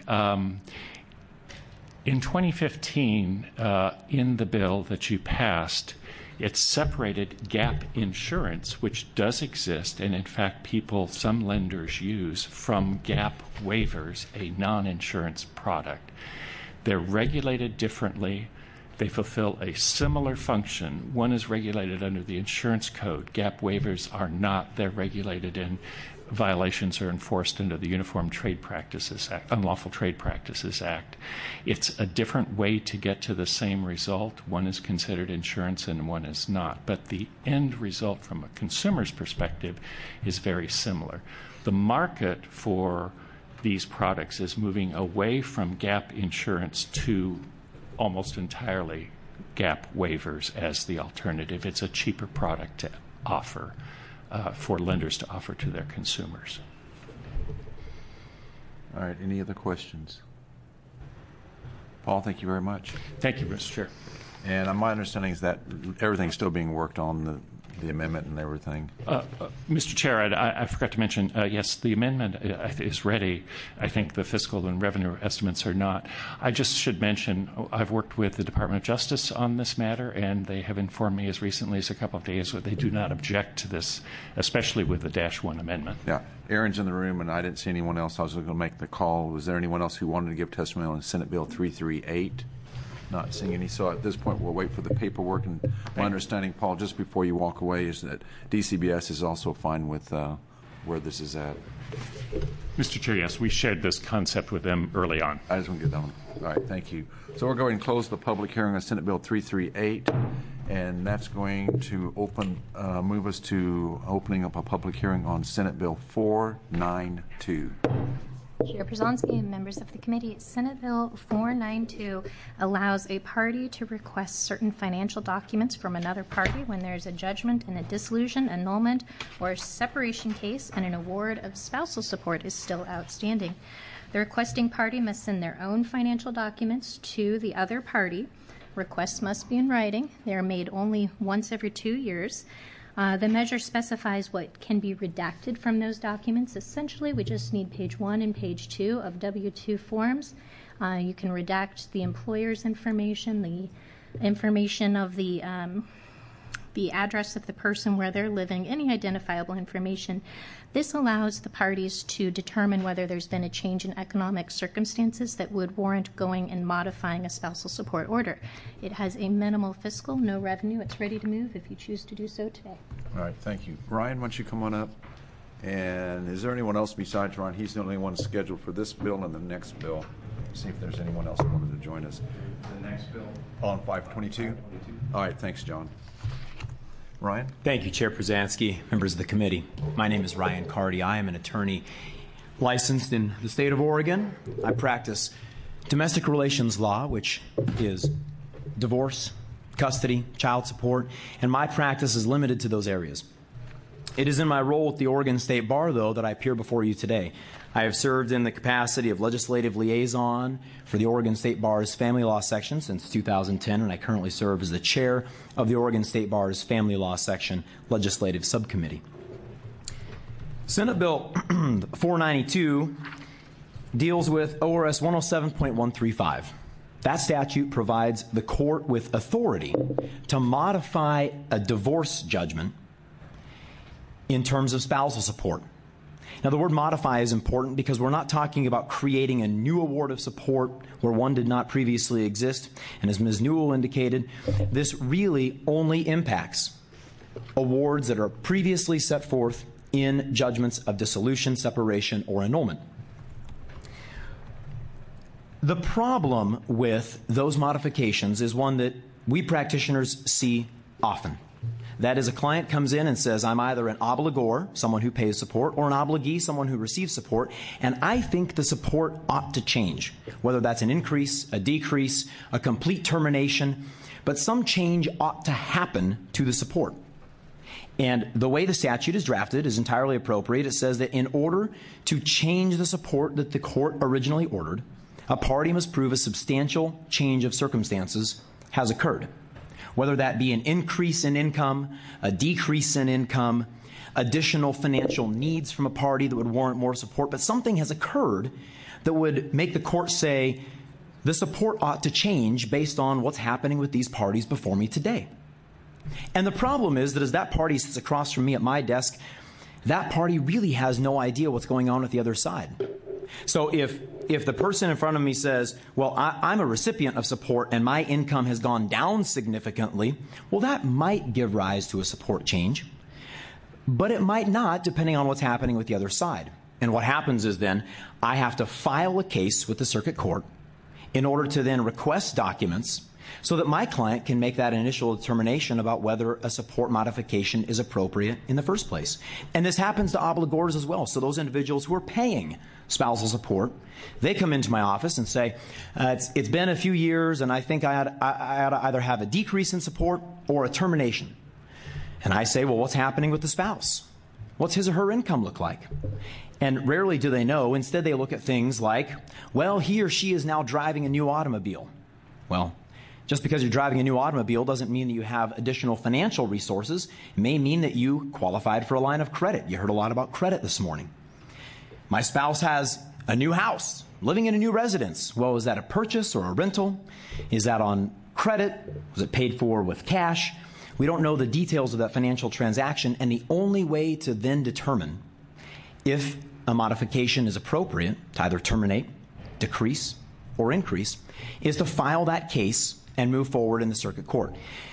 in 2015, in the bill that you passed, it separated gap insurance, which does exist, and in fact some lenders use, from gap waivers, a non-insurance product. They're regulated differently. They fulfill a similar function. One is regulated under the insurance code. Gap waivers are not. They're regulated in violations are enforced under the Uniform Trade Practices Act, Unlawful Trade Practices Act. It's a different way to get to the same result. One is considered insurance and one is not. But the end result from a consumer's perspective is very similar. The market for these products is moving away from gap insurance to almost entirely gap waivers as the alternative. It's a cheaper product to offer, for lenders to offer to their consumers. All right, any other questions? Paul, thank you very much. Thank you, Mr. Chair. And my understanding is that everything's still being worked on, the amendment and everything. Mr. Chair, I forgot to mention, yes, the amendment is ready. I think the fiscal and revenue estimates are not. I just should mention I've worked with the Department of Justice on this matter, and they have informed me as recently as a couple of days that they do not object to this, especially with the -1 amendment. Yeah. Aaron's in the room, and I didn't see anyone else. I was going to make the call. Was there anyone else who wanted to give testimony on Senate Bill 338? Not seeing any. So at this point, we'll wait for the paperwork. And my understanding, Paul, just before you walk away, is that DCBS is also fine with where this is at. Mr. Chair, yes, we shared this concept with them early on. I just want to get that on. All right, thank you. So we're going to close the public hearing on Senate Bill 338, and that's going to move us to opening up a public hearing on Senate Bill 492. Chair Przanski and members of the committee, Senate Bill 492 allows a party to request certain financial documents from another party when there is a judgment in a dissolution, annulment, or separation case and an award of spousal support is still outstanding. The requesting party must send their own financial documents to the other party. Requests must be in writing. They are made only once every 2 years. The measure specifies what can be redacted from those documents. Essentially, we just need page 1 and page 2 of W-2 forms. You can redact the employer's information, the information of the address of the person where they're living, any identifiable information. This allows the parties to determine whether there's been a change in economic circumstances that would warrant going and modifying a spousal support order. It has a minimal fiscal, no revenue. It's ready to move if you choose to do so today. All right, thank you. Ryan, why don't you come on up? And is there anyone else besides Ryan? He's the only one scheduled for this bill and the next bill. See if there's anyone else who wanted to join us. The next bill? On 522? All right, thanks, John. Ryan? Thank you, Chair Przanski, members of the committee. My name is Ryan Carty. I am an attorney licensed in the state of Oregon. I practice domestic relations law, which is divorce, custody, child support, and my practice is limited to those areas. It is in my role with the Oregon State Bar, though, that I appear before you today. I have served in the capacity of legislative liaison for the Oregon State Bar's Family Law Section since 2010, and I currently serve as the chair of the Oregon State Bar's Family Law Section Legislative Subcommittee. Senate Bill 492 deals with ORS 107.135. That statute provides the court with authority to modify a divorce judgment in terms of spousal support. Now, the word modify is important because we're not talking about creating a new award of support where one did not previously exist. And as Ms. Newell indicated, this really only impacts awards that are previously set forth in judgments of dissolution, separation, or annulment. The problem with those modifications is one that we practitioners see often. That is, a client comes in and says, I'm either an obligor, someone who pays support, or an obligee, someone who receives support, and I think the support ought to change, whether that's an increase, a decrease, a complete termination, but some change ought to happen to the support. And the way the statute is drafted is entirely appropriate. It says that in order to change the support that the court originally ordered, a party must prove a substantial change of circumstances has occurred. Whether that be an increase in income, a decrease in income, additional financial needs from a party that would warrant more support, but something has occurred that would make the court say, the support ought to change based on what's happening with these parties before me today. And the problem is that as that party sits across from me at my desk, that party really has no idea what's going on with the other side. So if the person in front of me says, well, I'm a recipient of support and my income has gone down significantly, well, that might give rise to a support change. but it might not, depending on what's happening with the other side. And what happens is then I have to file a case with the circuit court in order to then request documents so that my client can make that initial determination about whether a support modification is appropriate in the first place. And this happens to obligors as well. So those individuals who are paying spousal support, they come into my office and say, it's been a few years and I think I ought to either have a decrease in support or a termination. And I say, well, what's happening with the spouse? What's his or her income look like? And rarely do they know. Instead, they look at things like, well, he or she is now driving a new automobile. Well, just because you're driving a new automobile doesn't mean that you have additional financial resources. It may mean that you qualified for a line of credit. You heard a lot about credit this morning. My spouse has a new house, living in a new residence. Well, is that a purchase or a rental? Is that on credit? Was it paid for with cash? We don't know the details of that financial transaction, and the only way to then determine if a modification is appropriate to either terminate, decrease, or increase is to file that case and move forward in the circuit court.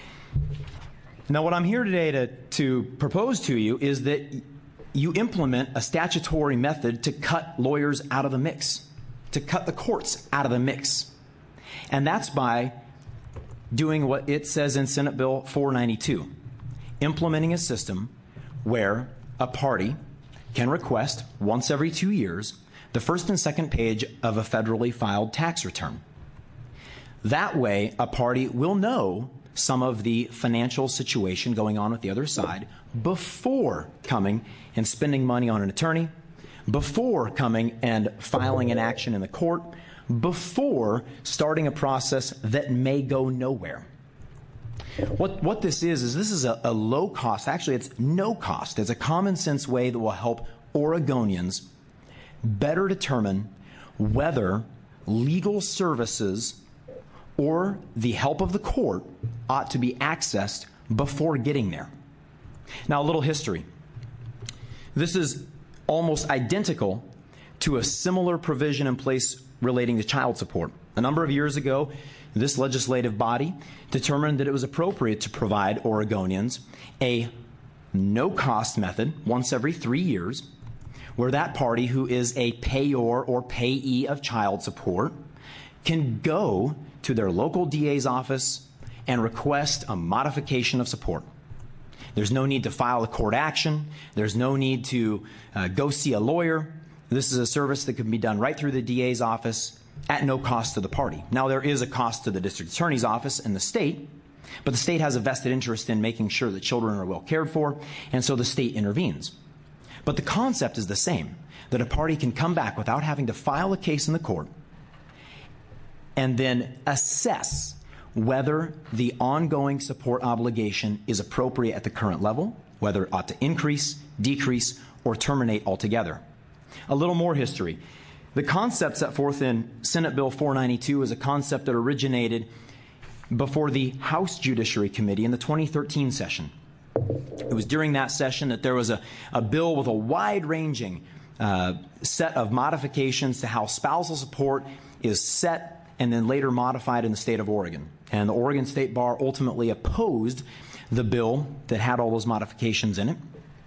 Now, what I'm here today to propose to you is that you implement a statutory method to cut lawyers out of the mix, to cut the courts out of the mix. And that's by doing what it says in Senate Bill 492, implementing a system where a party can request once every 2 years the first and second page of a federally filed tax return. That way, a party will know some of the financial situation going on with the other side before coming and spending money on an attorney, before coming and filing an action in the court, before starting a process that may go nowhere. What this is this is a low cost, actually it's no cost. It's a common sense way that will help Oregonians better determine whether legal services or the help of the court ought to be accessed before getting there. Now, a little history. This is almost identical to a similar provision in place relating to child support. A number of years ago, this legislative body determined that it was appropriate to provide Oregonians a no-cost method once every 3 years, where that party who is a payor or payee of child support can go to their local DA's office and request a modification of support. There's no need to file a court action. There's no need to go see a lawyer. This is a service that can be done right through the DA's office at no cost to the party. Now, there is a cost to the district attorney's office and the state, but the state has a vested interest in making sure that children are well cared for, and so the state intervenes. But the concept is the same, that a party can come back without having to file a case in the court and then assess whether the ongoing support obligation is appropriate at the current level, whether it ought to increase, decrease, or terminate altogether. A little more history. The concept set forth in Senate Bill 492 is a concept that originated before the House Judiciary Committee in the 2013 session. It was during that session that there was a bill with a wide-ranging set of modifications to how spousal support is set and then later modified in the state of Oregon. And the Oregon State Bar ultimately opposed the bill that had all those modifications in it.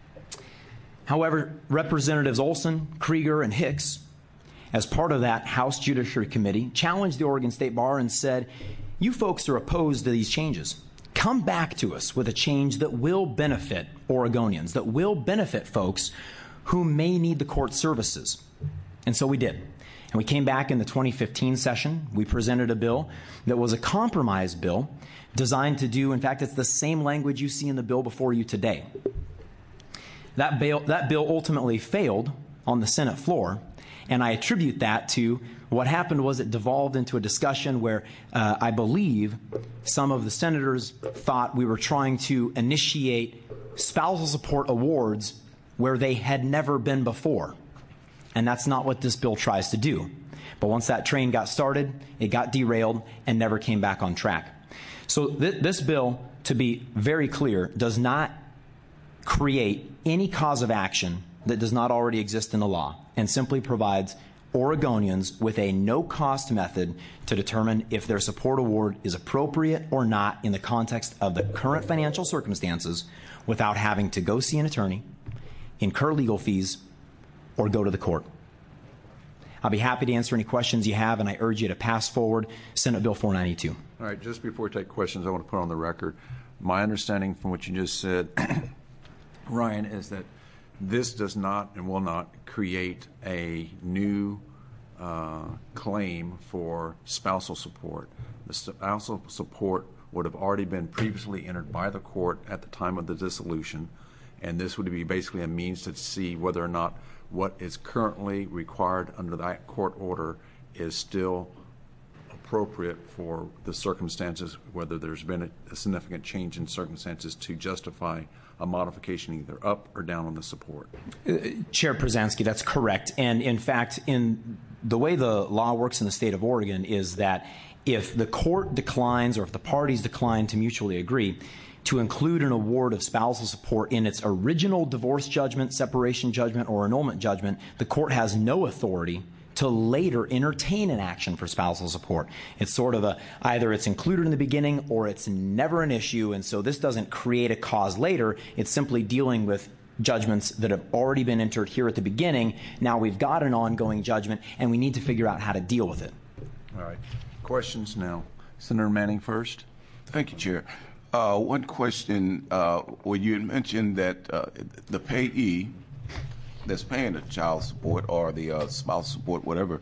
However, Representatives Olson, Krieger, and Hicks, as part of that House Judiciary Committee, challenged the Oregon State Bar and said, you folks are opposed to these changes. Come back to us with a change that will benefit Oregonians, that will benefit folks who may need the court services. And so we did. And we came back in the 2015 session. We presented a bill that was a compromise bill designed to do, in fact, it's the same language you see in the bill before you today. That bill ultimately failed on the Senate floor, and I attribute that to what happened was it devolved into a discussion where I believe some of the senators thought we were trying to initiate spousal support awards where they had never been before. And that's not what this bill tries to do. But once that train got started, it got derailed and never came back on track. So this bill, to be very clear, does not create any cause of action that does not already exist in the law, and simply provides Oregonians with a no-cost method to determine if their support award is appropriate or not in the context of the current financial circumstances without having to go see an attorney, incur legal fees, or go to the court. I'll be happy to answer any questions you have, and I urge you to pass forward Senate Bill 492. All right, just before we take questions, I want to put on the record my understanding from what you just said, Ryan, is that this does not and will not create a new claim for spousal support. The spousal support would have already been previously entered by the court at the time of the dissolution, and this would be basically a means to see whether or not what is currently required under that court order is still appropriate for the circumstances, whether there's been a significant change in circumstances to justify a modification either up or down on the support. Chair Przanski, that's correct. And in fact, in the way the law works in the state of Oregon is that if the court declines or if the parties decline to mutually agree to include an award of spousal support in its original divorce judgment, separation judgment, or annulment judgment, the court has no authority to later entertain an action for spousal support. It's sort of either it's included in the beginning or it's never an issue, and so this doesn't create a cause later. It's simply dealing with judgments that have already been entered here at the beginning. Now we've got an ongoing judgment, and we need to figure out how to deal with it. All right. Questions now. Senator Manning first. Thank you, Chair. One question, where you had mentioned that the payee that's paying the child support or the spouse support, whatever,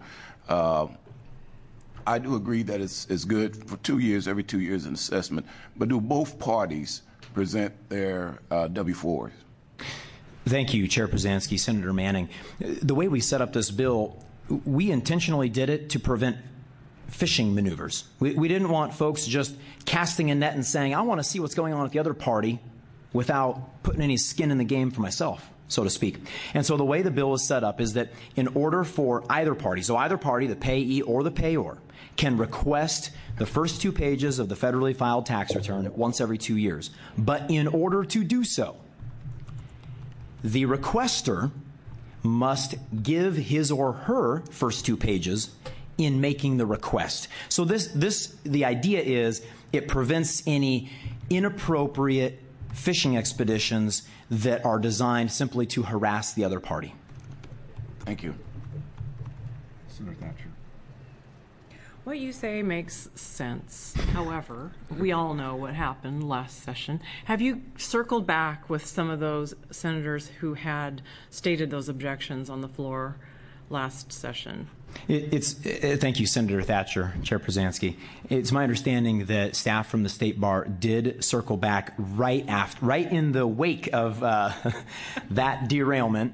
I do agree that it's good for 2 years, every 2 years an assessment, but do both parties present their W-4s? Thank you, Chair Przanski, Senator Manning. The way we set up this bill, we intentionally did it to prevent fishing maneuvers. We didn't want folks just casting a net and saying, I want to see what's going on with the other party without putting any skin in the game for myself, so to speak. And so the way the bill is set up is that in order for either party, so either party, the payee or the payor, can request the first 2 pages of the federally filed tax return once every 2 years. But in order to do so, the requester must give his or her first 2 pages in making the request. So the idea is it prevents any inappropriate fishing expeditions that are designed simply to harass the other party. Thank you. Senator Thatcher. What you say makes sense. However, we all know what happened last session. Have you circled back with some of those senators who had stated those objections on the floor last session? Thank you, Senator Thatcher, Chair Przanski. It's my understanding that staff from the State Bar did circle back right in the wake of that derailment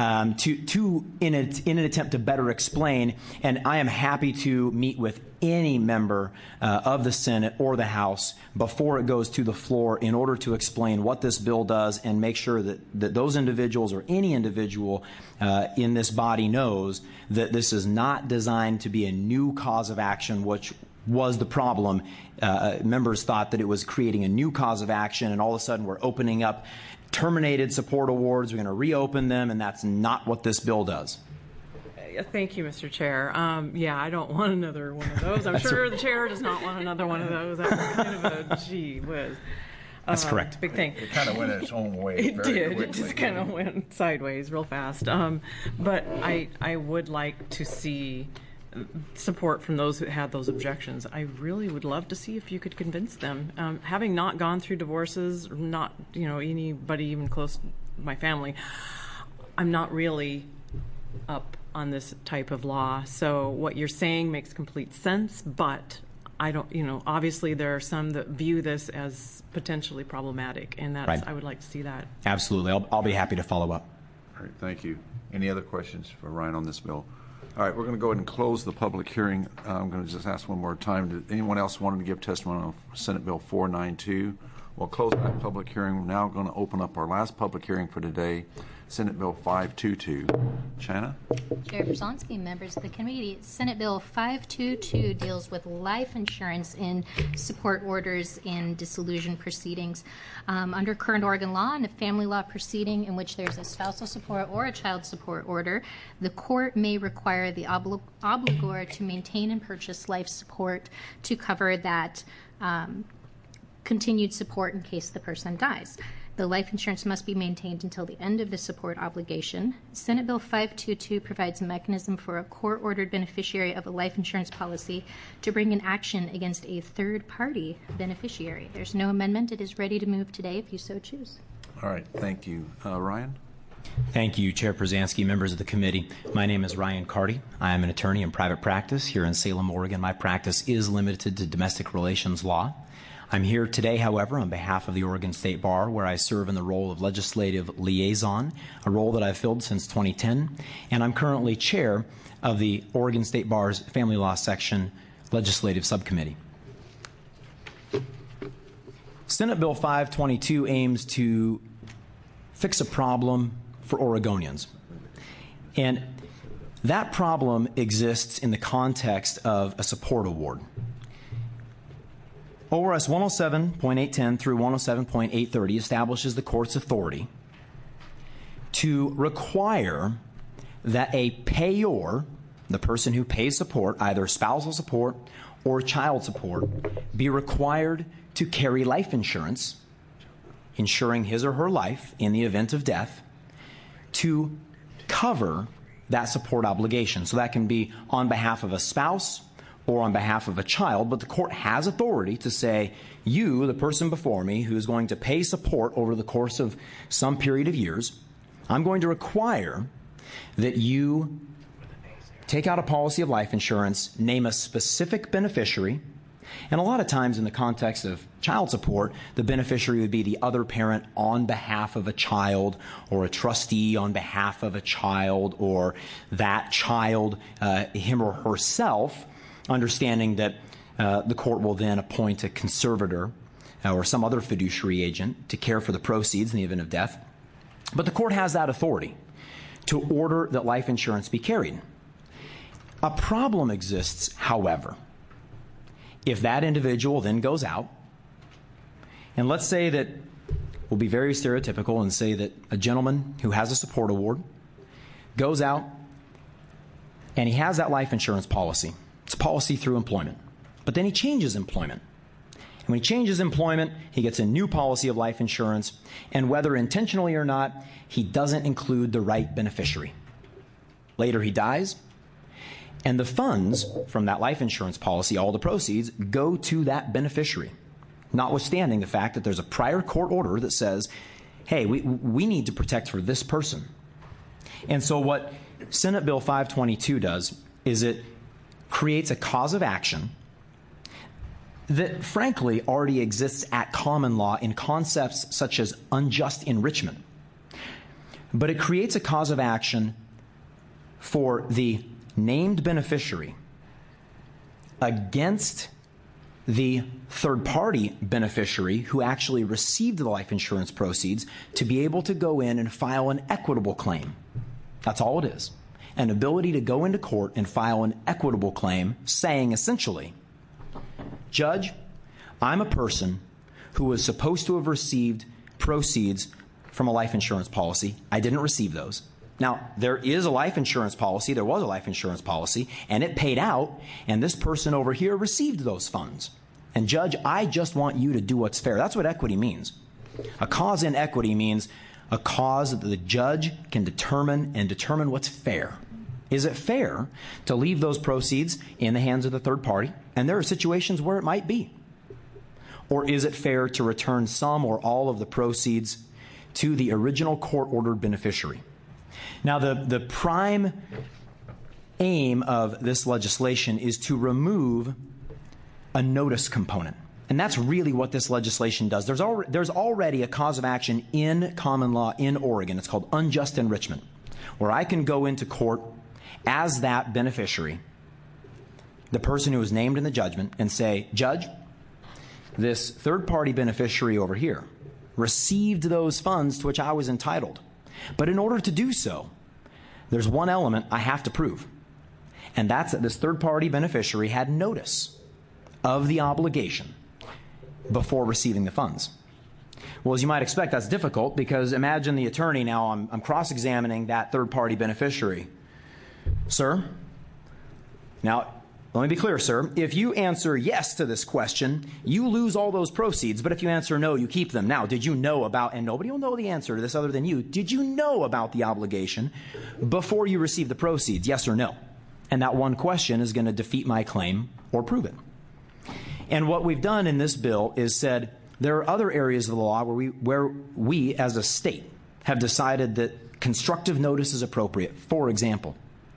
in an attempt to better explain. And I am happy to meet with any member of the Senate or the House before it goes to the floor in order to explain what this bill does and make sure that those individuals or any individual in this body knows that this is not designed to be a new cause of action, which was the problem. Members thought that it was creating a new cause of action, and all of a sudden we're opening up terminated support awards. We're going to reopen them, and that's not what this bill does. Thank you, Mr. Chair. Yeah, I don't want another one of those. I'm sure the chair does not want another one of those. That was kind of a gee whiz. That's correct. Big thing. It kind of went its own way. It very did. Quickly. It just kind of went sideways real fast. But I would like to see support from those who had those objections. I really would love to see if you could convince them. Having not gone through divorces, not anybody even close to my family, I'm not really up on this type of law. So what you're saying makes complete sense, but I don't, obviously there are some that view this as potentially problematic, and that's, right. I would like to see that. Absolutely. I'll be happy to follow up. All right, thank you. Any other questions for Ryan on this bill? All right, we're going to go ahead and close the public hearing. I'm going to just ask one more time. Did anyone else want to give testimony on Senate Bill 492? We'll close that public hearing. We're now going to open up our last public hearing for today, Senate Bill 522. Shanna? Chair Przanski, members of the committee, Senate Bill 522 deals with life insurance in support orders in dissolution proceedings. Under current Oregon law, in a family law proceeding in which there's a spousal support or a child support order, the court may require the obligor to maintain and purchase life support to cover that continued support in case the person dies. The life insurance must be maintained until the end of the support obligation. Senate Bill 522 provides a mechanism for a court-ordered beneficiary of a life insurance policy to bring an action against a third-party beneficiary. There's no amendment. It is ready to move today if you so choose. All right. Thank you. Ryan? Thank you, Chair Przansky, members of the committee. My name is Ryan Carty. I am an attorney in private practice here in Salem, Oregon. My practice is limited to domestic relations law. I'm here today, however, on behalf of the Oregon State Bar, where I serve in the role of legislative liaison, a role that I've filled since 2010, and I'm currently chair of the Oregon State Bar's Family Law Section Legislative Subcommittee. Senate Bill 522 aims to fix a problem for Oregonians. And that problem exists in the context of a support award. ORS 107.810 through 107.830 establishes the court's authority to require that a payor, the person who pays support, either spousal support or child support, be required to carry life insurance, insuring his or her life in the event of death, to cover that support obligation. So that can be on behalf of a spouse or on behalf of a child, but the court has authority to say, you, the person before me, who is going to pay support over the course of some period of years, I'm going to require that you take out a policy of life insurance, name a specific beneficiary, and a lot of times in the context of child support, the beneficiary would be the other parent on behalf of a child, or a trustee on behalf of a child, or that child, him or herself, understanding that the court will then appoint a conservator or some other fiduciary agent to care for the proceeds in the event of death. But the court has that authority to order that life insurance be carried. A problem exists, however, if that individual then goes out, and let's say that, we'll be very stereotypical and say that a gentleman who has a support award goes out and he has that life insurance policy. It's a policy through employment. But then he changes employment. And when he changes employment, he gets a new policy of life insurance, and whether intentionally or not, he doesn't include the right beneficiary. Later he dies, and the funds from that life insurance policy, all the proceeds, go to that beneficiary, notwithstanding the fact that there's a prior court order that says, hey, we need to protect for this person. And so what Senate Bill 522 does is it creates a cause of action that frankly already exists at common law in concepts such as unjust enrichment. But it creates a cause of action for the named beneficiary against the third-party beneficiary who actually received the life insurance proceeds to be able to go in and file an equitable claim. That's all it is. An ability to go into court and file an equitable claim saying essentially, Judge, I'm a person who was supposed to have received proceeds from a life insurance policy. I didn't receive those. Now, there is a life insurance policy, there was a life insurance policy, and it paid out, and this person over here received those funds. And Judge, I just want you to do what's fair. That's what equity means. A cause in equity means a cause that the judge can determine what's fair. Is it fair to leave those proceeds in the hands of the third party? And there are situations where it might be. Or is it fair to return some or all of the proceeds to the original court-ordered beneficiary? Now, the prime aim of this legislation is to remove a notice component. And that's really what this legislation does. There's already a cause of action in common law in Oregon. It's called unjust enrichment, where I can go into court as that beneficiary, the person who was named in the judgment, and say, Judge, this third-party beneficiary over here received those funds to which I was entitled. But in order to do so, there's one element I have to prove, and that's that this third-party beneficiary had notice of the obligation before receiving the funds. Well, as you might expect, that's difficult because imagine the attorney now, I'm cross-examining that third-party beneficiary. Sir, now Let me be clear, sir. If you answer yes to this question, you lose all those proceeds. But if you answer no, you keep them. Now, did you know about, and nobody will know the answer to this other than you, did you know about the obligation before you received the proceeds, yes or no? And that one question is going to defeat my claim or prove it. And what we've done in this bill is said there are other areas of the law where we as a state have decided that constructive notice is appropriate. For example,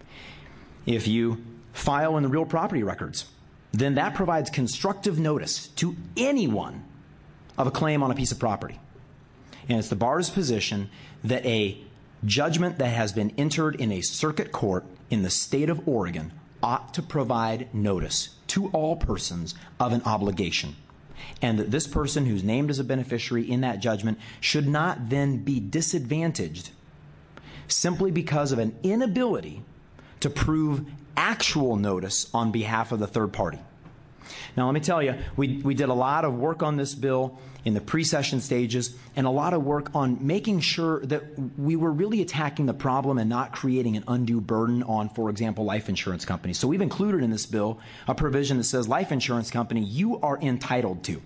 if you file in the real property records, then that provides constructive notice to anyone of a claim on a piece of property. And it's the bar's position that a judgment that has been entered in a circuit court in the state of Oregon ought to provide notice to all persons of an obligation. And that this person who's named as a beneficiary in that judgment should not then be disadvantaged simply because of an inability to prove actual notice on behalf of the third party. Now, let me tell you, we did a lot of work on this bill in the pre-session stages and a lot of work on making sure that we were really attacking the problem and not creating an undue burden on, for example, life insurance companies. So we've included in this bill a provision that says, life insurance company, you are entitled to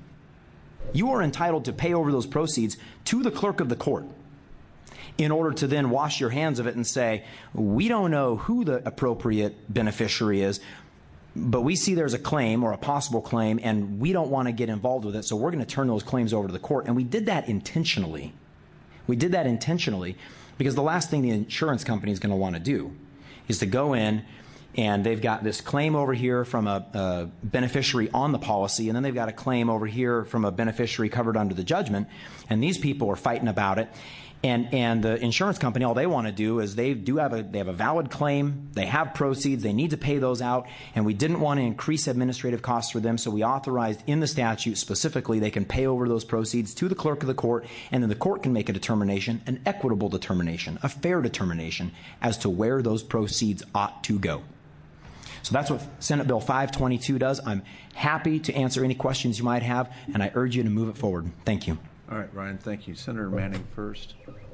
pay over those proceeds to the clerk of the court in order to then wash your hands of it and say, we don't know who the appropriate beneficiary is, but we see there's a claim or a possible claim, and we don't want to get involved with it, so we're going to turn those claims over to the court. And we did that intentionally. We did that intentionally because the last thing the insurance company is going to want to do is to go in and they've got this claim over here from a beneficiary on the policy, and then they've got a claim over here from a beneficiary covered under the judgment, and these people are fighting about it. And the insurance company, all they want to do is they have a valid claim, they have proceeds, they need to pay those out, and we didn't want to increase administrative costs for them, so we authorized in the statute specifically they can pay over those proceeds to the clerk of the court, and then the court can make a determination, an equitable determination, a fair determination as to where those proceeds ought to go. So that's what Senate Bill 522 does. I'm happy to answer any questions you might have, and I urge you to move it forward. Thank you. All right, Ryan, thank you. Senator Manning first.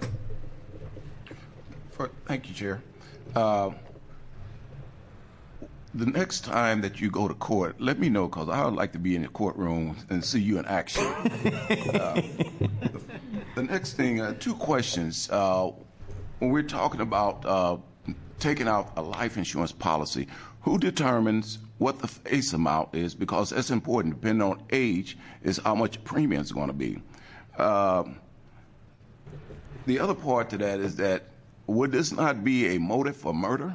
Thank you, Chair. The next time that you go to court, let me know, because I would like to be in the courtroom and see you in action. The next thing, two questions. When we're talking about taking out a life insurance policy, who determines what the face amount is? Because that's important. Depending on age is how much premium is going to be. The other part to that is that would this not be a motive for murder?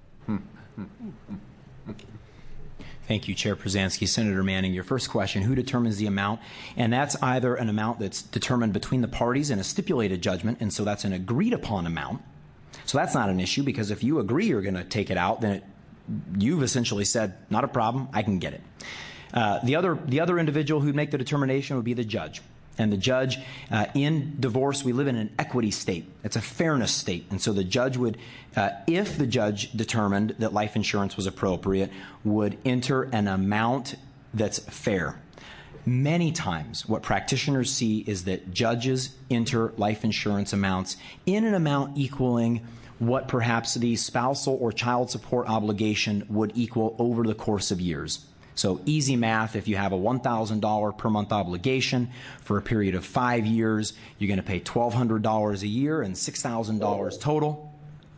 Thank you, Chair Przanski. Senator Manning, your first question, who determines the amount? And that's either an amount that's determined between the parties in a stipulated judgment, and so that's an agreed upon amount. So that's not an issue, because if you agree you're going to take it out, then you've essentially said, not a problem, I can get it. The other individual who'd make the determination would be the judge. And the judge, in divorce, we live in an equity state. It's a fairness state. And so the judge would, if the judge determined that life insurance was appropriate, would enter an amount that's fair. Many times what practitioners see is that judges enter life insurance amounts in an amount equaling what perhaps the spousal or child support obligation would equal over the course of years. So easy math, if you have a $1,000 per month obligation for a period of 5 years, you're going to pay $1,200 a year and $6,000 total.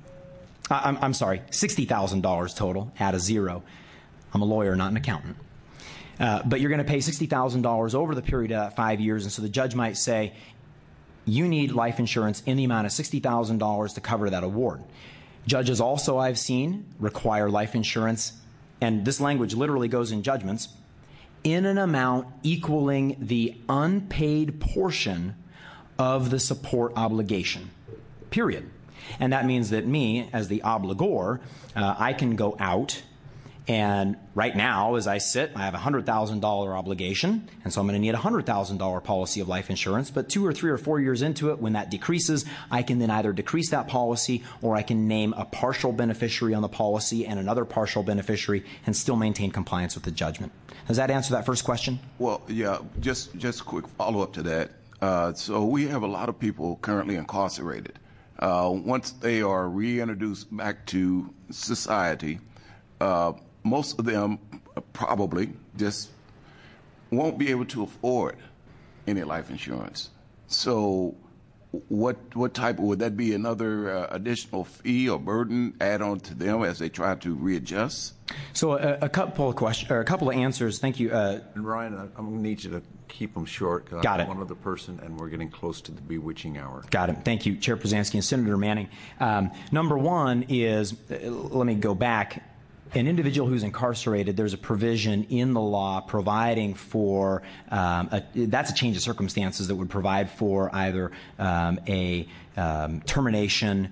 I'm sorry, $60,000 total, add a zero. I'm a lawyer, not an accountant. But you're going to pay $60,000 over the period of 5 years, and so the judge might say, you need life insurance in the amount of $60,000 to cover that award. Judges also, I've seen, require life insurance, and this language literally goes in judgments, in an amount equaling the unpaid portion of the support obligation, period. And that means that me, as the obligor, I can go out, and right now, as I sit, I have a $100,000 obligation, and so I'm going to need a $100,000 policy of life insurance. But 2 or 3 or 4 years into it, when that decreases, I can then either decrease that policy or I can name a partial beneficiary on the policy and another partial beneficiary and still maintain compliance with the judgment. Does that answer that first question? Well, yeah, just a quick follow-up to that. So we have a lot of people currently incarcerated. Once they are reintroduced back to society, most of them probably just won't be able to afford any life insurance. So what type, would that be another additional fee or burden add on to them as they try to readjust? So a couple of questions, or a couple of answers. Thank you. And Ryan, I'm going to need you to keep them short because Got I have it. one other person and we're getting close to the bewitching hour. Got it. Thank you, Chair Przanski and Senator Manning. Number one is, let me go back. An individual who's incarcerated, there's a provision in the law providing for, that's a change of circumstances that would provide for either a termination,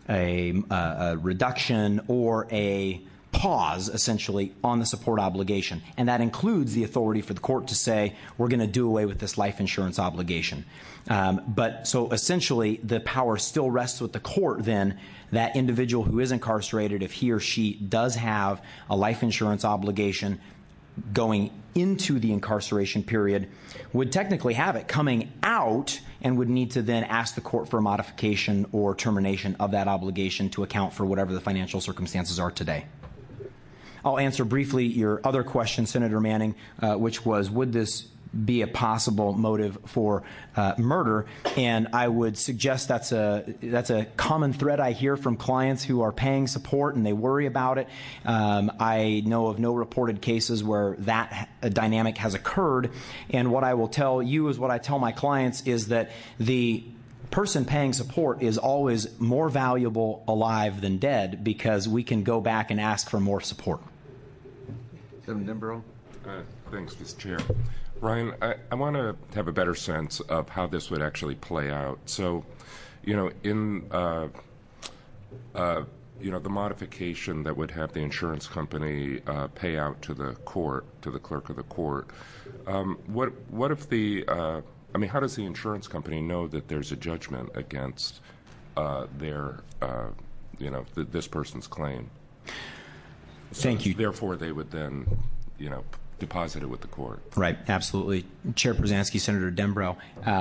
a reduction, or a pause, essentially, on the support obligation. And that includes the authority for the court to say, we're going to do away with this life insurance obligation. But so essentially, the power still rests with the court then. That individual who is incarcerated, if he or she does have a life insurance obligation going into the incarceration period, would technically have it coming out and would need to then ask the court for a modification or termination of that obligation to account for whatever the financial circumstances are today. I'll answer briefly your other question, Senator Manning, which was, would this be a possible motive for murder? And I would suggest that's a common thread I hear from clients who are paying support and they worry about it. I know of no reported cases where that dynamic has occurred. And what I will tell you is what I tell my clients is that the person paying support is always more valuable alive than dead because we can go back and ask for more support. Senator Denbrough? Thanks, Mr. Chair. Ryan, I want to have a better sense of how this would actually play out. So, in the modification that would have the insurance company pay out to the court, to the clerk of the court, what if how does the insurance company know that there's a judgment against this person's claim? Thank you. Therefore, they would then, deposit it with the court. Right, absolutely. Chair Przanski, Senator Denbrough.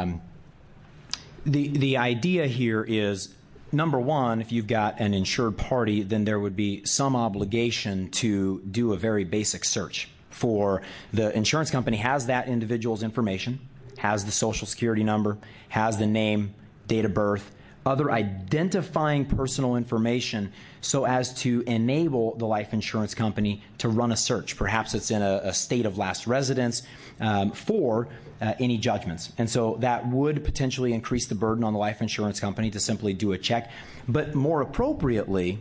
The idea here is, number one, if you've got an insured party, then there would be some obligation to do a very basic search. For the insurance company has that individual's information, has the social security number, has the name, date of birth, other identifying personal information so as to enable the life insurance company to run a search. Perhaps it's in a state of last residence for any judgments. And so that would potentially increase the burden on the life insurance company to simply do a check. But more appropriately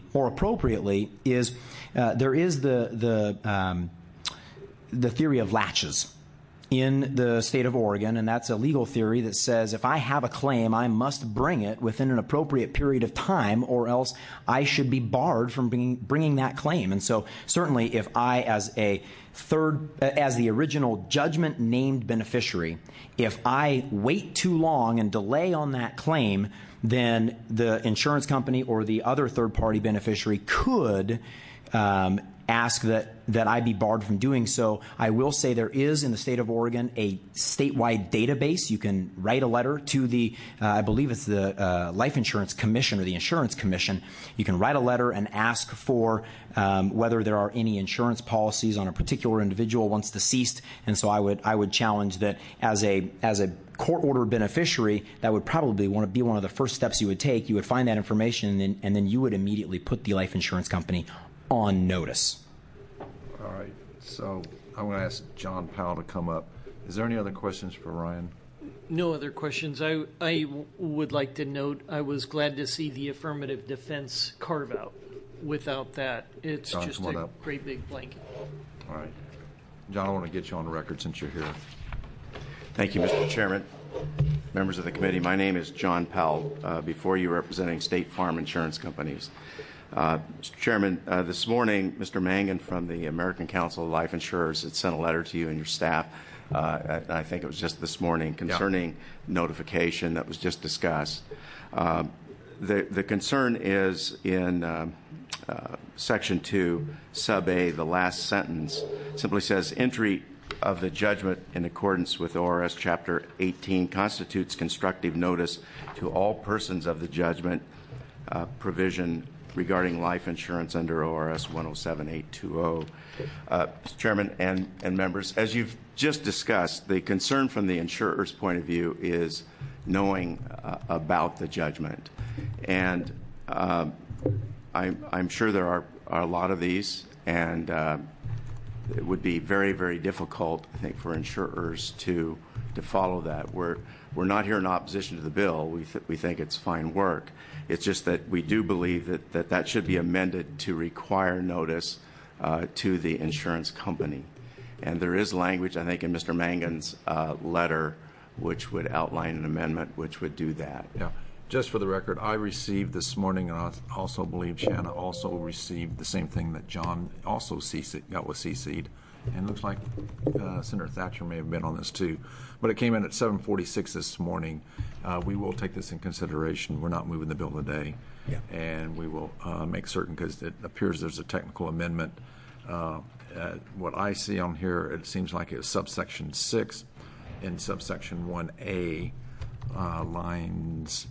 is there is the theory of latches in the state of Oregon, and that's a legal theory that says if I have a claim, I must bring it within an appropriate period of time, or else I should be barred from bringing that claim. And so certainly if I, as the original judgment named beneficiary, if I wait too long and delay on that claim, then the insurance company or the other third-party beneficiary could ask that I be barred from doing so. I will say there is in the state of Oregon a statewide database. You can write a letter to the, I believe it's the Life Insurance Commission or the Insurance Commission. You can write a letter and ask for whether there are any insurance policies on a particular individual once deceased. And so I would challenge that as a court order beneficiary, that would probably be one of the first steps you would take. You would find that information and then you would immediately put the life insurance company on notice. All right. So I'm going to ask John Powell to come up. Is there any other questions for Ryan? No other questions. I would like to note I was glad to see the affirmative defense carve out. Without that, it's John, just a great big blanket. All right. John, I want to get you on record since you're here. Thank you, Mr. Chairman. Members of the committee, my name is John Powell, before you representing State Farm Insurance Companies. Mr. Chairman, this morning, Mr. Mangan from the American Council of Life Insurers had sent a letter to you and your staff. I think it was just this morning concerning notification that was just discussed. The concern is in Section 2, Sub A, the last sentence, simply says, entry of the judgment in accordance with ORS Chapter 18 constitutes constructive notice to all persons of the judgment provision regarding life insurance under ORS 107820. Mr. Chairman and members, as you've just discussed, the concern from the insurer's point of view is knowing about the judgment. And I'm sure there are a lot of these, and it would be very, very difficult, I think, for insurers to follow that. We're not here in opposition to the bill. We think it's fine work. It's just that we do believe that should be amended to require notice to the insurance company. And there is language, I think, in Mr. Mangan's letter which would outline an amendment which would do that. Yeah. Just for the record, I received this morning, and I also believe Shanna also received the same thing that John also got with CC'd. And it looks like Senator Thatcher may have been on this too. But it came in at 7:46 this morning. We will take this in consideration. We're not moving the bill today. Yeah. And we will make certain, because it appears there's a technical amendment. What I see on here, it seems like it's subsection 6 in subsection 1A, lines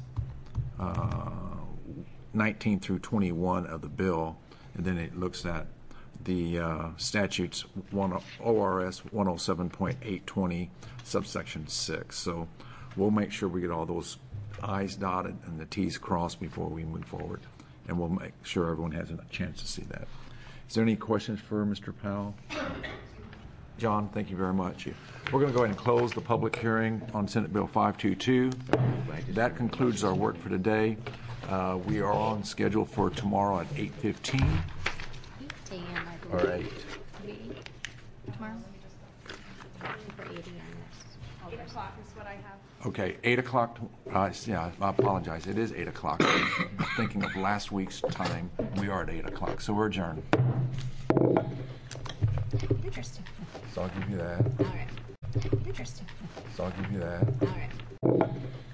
19 through 21 of the bill, and then it looks at the statutes ORS 107.820 subsection 6. So we'll make sure we get all those I's dotted and the T's crossed before we move forward, and we'll make sure everyone has a chance to see that. Is there any questions for Mr. Powell? John, thank you very much. We're going to go ahead and close the public hearing on Senate Bill 522. That concludes our work for today. We are on schedule for tomorrow at 8:15. 8 a.m. I All believe. right. Tomorrow? For 8 a.m. 8 o'clock is what I have. Okay, 8 o'clock. Yeah, I apologize. It is 8 o'clock. I'm thinking of last week's time. We are at 8 o'clock, so we're adjourned. Interesting. So I'll give you that. All right. Interesting. So I'll give you that. All right.